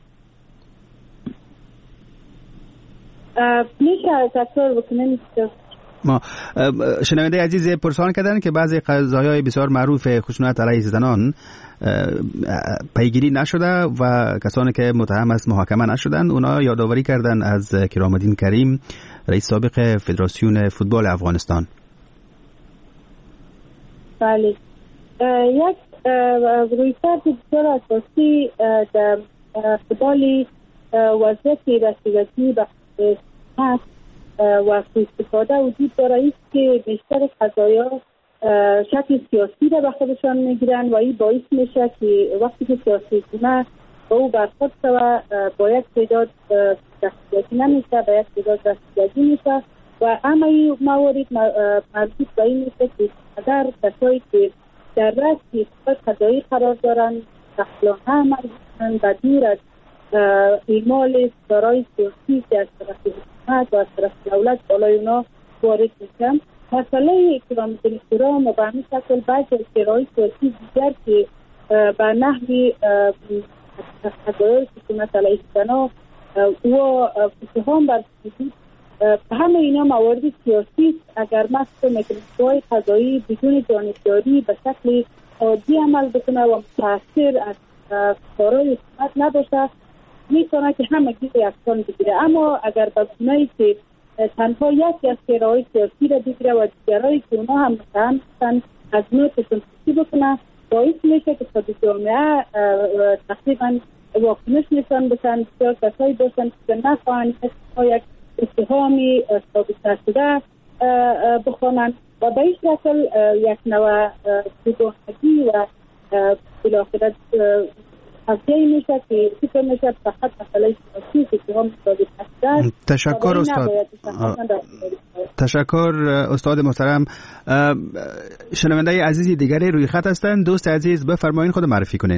میشه تکرار بکنیم؟ ما شنونده عزیز پرسان کردن که بعضی قضایای بسیار معروف خشونت علیه زنان پیگیری نشده و کسانی که متهم است محاکمه نشدن. اونا یادآوری کردن از کرام الدین کریم رئیس سابق فدراسیون فوتبال افغانستان. بله، یک رویکرد بسیار اساسی در فوتبال وضعیت رسیدگی به هست و استفاده وجود داره است که بیشتر قضایا شکل سیاسی را به خودشان میگیرن و این باعث میشه که وقتی که سیاسی کنه با او برخورد شود باید تعداد رسیدگی نمیشه، باید تعداد رسیدگی میشه و اما این موارد مربوط به این میشه که اگر کسایی که در رأس قضایی قرار دارن تخلانه عمل کنن و دور از اعمال دارای سیاسی که از طرف حکومت و از طرف دولت بالای اونا وارد میشن. مسئله کرام الدین کریم و به همین شکل بعضی از شرایط سیاسی دیگر که به نحوی قضایای خشونت علیه زنان و اتهام بر وجود همه اینا موارد سیاسی اگر مسئول مکانیزم‌های قضایی بدون جانبداری به شکل عادی عمل بکنه و متأثر از کارهای حکومت نباشه، میتونه که همه گیر یکسان بگیره. اما اگر به گونه‌ای که تنها یکی از شرایط سیاسی را بگیره و دیگرایی که اونا هم متهم هستن از نوع تشخیصی بکنه، باعث میشه که خود جامعه تقریبا واکنش نشان بدن، بسیار کسایی باشن که نخواهند یک اتهامی ثابت نشده بخوانند و به این شکل یک نوع بی‌گناهی و بالاخره افزایی میشه که فکر میشه فقط مسئله سیاسی که اتهام ثابت نشده. تشکر استاد. تشکر استاد محترم. شنونده عزیزی دیگری روی خط هستند. دوست عزیز بفرمایید خود معرفی کنین.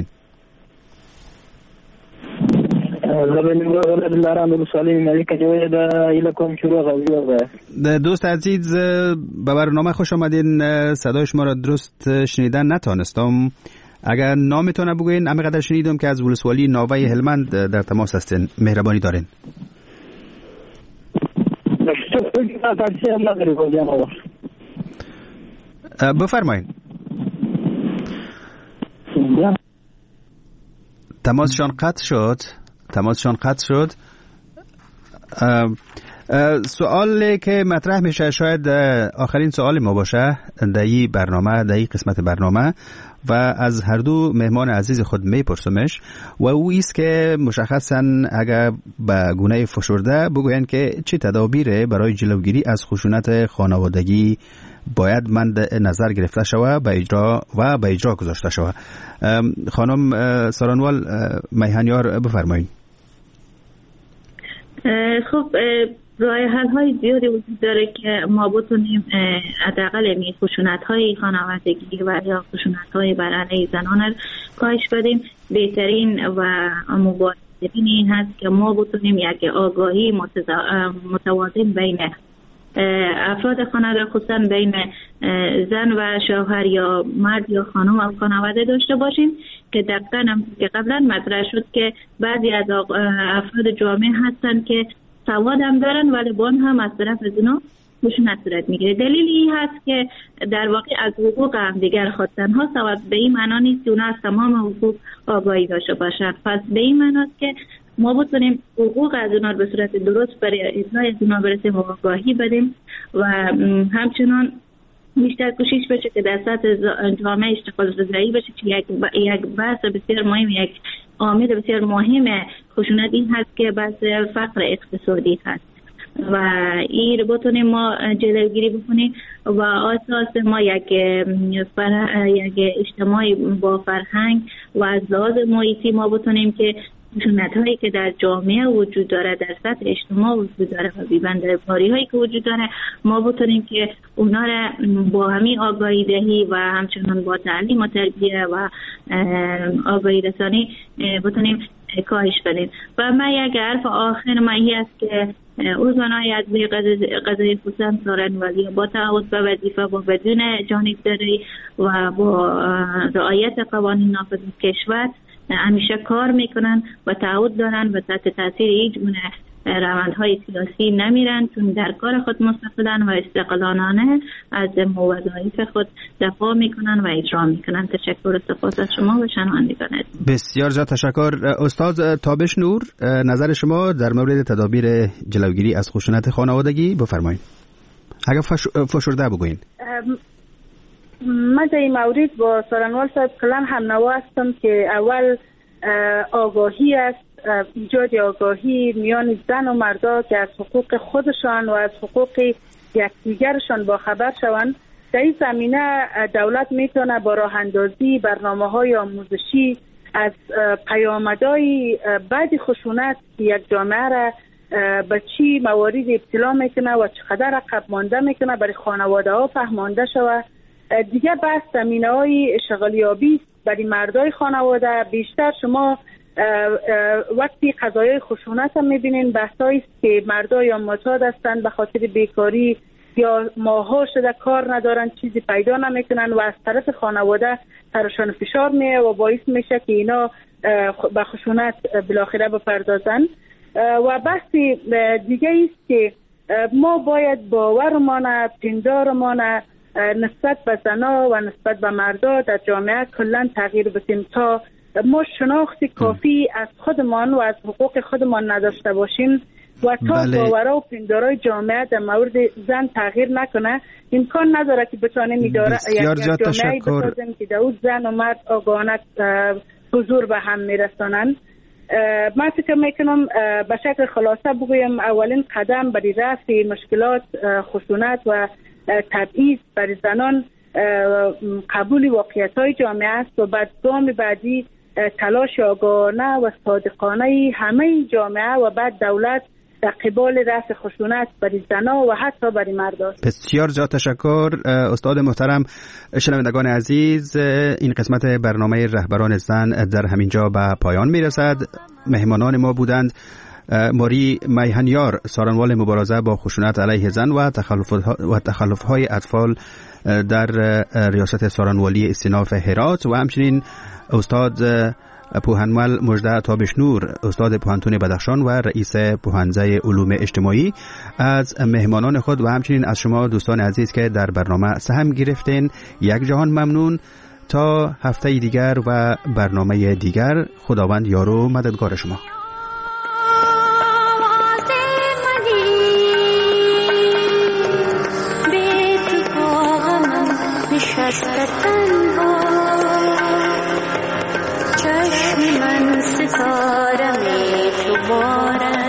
دوست عزیز به برنامه خوش آمدین. صدای شما را درست شنیدن نتانستم. اگر نامتون بگوین، همینقدر شنیدم که از ولسوالی ناوه هلمند در تماس هستین. مهربانی دارین. بفرمایین. تماسشان قطع شد. تماسشان قطع شد. سوالی که مطرح میشه شاید آخرین سوال ما باشه در این برنامه، در این قسمت برنامه، و از هر دو مهمان عزیز خود میپرسمش و او است که مشخصا اگر به گونه فشرده بگوین که چه تدابیر برای جلوگیری از خشونت خانوادگی باید مد نظر گرفته شود به اجرا و به اجرا گذاشته شود. خانم سارانوال میهنیار بفرمایید. خب راه حل های زیادی وجود داره که ما بتونیم حداقل این خشونت های خانوادگی و یا خشونت های بر علیه زنان کاهش بدیم. بهترین و مبارزین این هست که ما بتونیم یک آگاهی متوازن بین افراد خانواده، خصوصا بین زن و شوهر یا مرد یا خانم و خانواده داشته باشیم که دقیقاً هم که قبلا مطرح شد که بعضی از افراد جامعه هستن که سواد هم دارن ولی بان هم از طرف از اونا خشونت صورت میگیره. دلیل این هست که در واقع از حقوق هم دیگر خواستن ها سواد به این معنا نیست که اونا از تمام حقوق آگاهی داشته باشن. پس به این معناست که ما بتونیم حقوق از اونا به صورت درست برای اجرای از اونا برسیم و آگاهی بدیم و همچنان بیشتر کوشش بشه که در سطح جامعه اشتغال رضایی بشه که یک یک بحث بسیار مهم، یک عامل بسیار مهم خشونت این هست که بحث فقر اقتصادی هست و این رو بتونیم ما جلوگیری بکنیم و اساس ما یک یک اجتماعی با فرهنگ و از لحاظ محیطی ما بتونیم که خشونت هایی که در جامعه وجود داره، در سطح اجتماع وجود داره و بی‌بنده‌کاری هایی که وجود داره، ما بتونیم که اونا را با همین آگاهی دهی و همچنان با تعلیم و تربیه و آگاهی رسانی بتونیم کاهش بدیم. و من یک حرف آخر من این است که ارگان‌های عدلیه قضایی خصوصا سارنوالی با تعهد به وظیفه و بدون جانبداری و با رعایت قوانین نافذ کشور همیشه کار میکنن و تعهد دارن و تحت تاثیر هیچ گونه روندهای سیاسی نمیرن، چون در کار خود مستقلن و استقلالانه از وظایف خود دفاع میکنن و اجرا میکنن. تشکر و سپاس از شما و شنوندگان. بسیار زیاد تشکر. استاد تابش نور، نظر شما در مورد تدابیر جلوگیری از خشونت خانوادگی بفرمایید. اگر فشرده بگوین. من در این مورد با سارنوال صاحب کلان هم نوا هستم که اول آگاهی است، ایجاد آگاهی میان زن و مردا که از حقوق خودشان و از حقوق یکدیگرشان با خبر شوند. در این زمینه دولت میتونه با راه اندازی برنامه‌های آموزشی از پیامدهای بعد خشونت یک جامعه را به چی موارد ابتلا میکنه و چقدر عقب مانده میکنه برای خانواده ها فهمانده شود. دیگه بحث زمینه های شغلیابی برای مردای خانواده. بیشتر شما وقتی قضایای خشونت هم میبینین بحثایی است که مردا یا معتاد هستند به خاطر بیکاری یا ماها شده کار ندارن، چیزی پیدا نمیکنن و از طرف خانواده سرشان فشار میه و باعث میشه که اینا به خشونت بالاخره بپردازن. و بحث دیگه است که ما باید باورمان، پندارمان نسبت به زنا و نسبت به مردا در جامعه کلا تغییر بدیم تا ما شناخت کافی از خودمان و از حقوق خودمان نداشته باشیم و تا بله. باورها و پندارای جامعه در مورد زن تغییر نکنه امکان نداره که بتانیم اداره یک جامعه بسازیم که در زن و مرد آگاهانه حضور به هم میرسانند. من فکر میکنم به شکل خلاصه بگویم اولین قدم برای رفع مشکلات خشونت و تبعیض برای زنان قبول واقعیت‌های جامعه است و بعد گام بعدی تلاش آگاهانه و صادقانه همه جامعه و بعد دولت در قبال رفع خشونت برای زنان و حتی برای مردان. بسیار زیاد تشکر استاد محترم. شنوندگان عزیز، این قسمت برنامه رهبران زن در همینجا به پایان میرسد. مهمانان ما بودند ماری میهنیار، سارنوال مبارزه با خشونت علیه زن و و تخلف‌های اطفال در ریاست سارنوالی استیناف هرات و همچنین استاد پوهنمل مژده تابش نور، استاد پوهنتون بدخشان و رئیس پوهنځای علوم اجتماعی، از مهمانان خود و همچنین از شما دوستان عزیز که در برنامه سهم گرفتین یک جهان ممنون. تا هفته دیگر و برنامه دیگر، خداوند یار و مددگار شما. چشم من ستاره می شمارد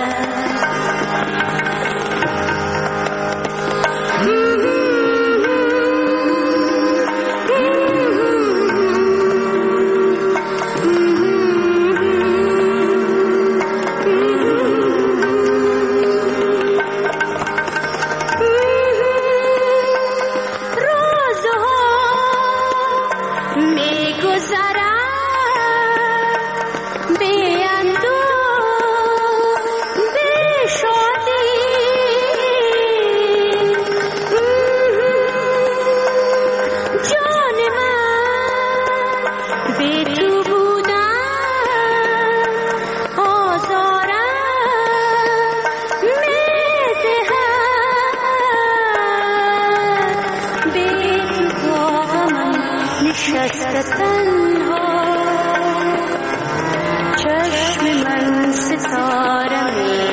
نشسته تنها چشم من ستاره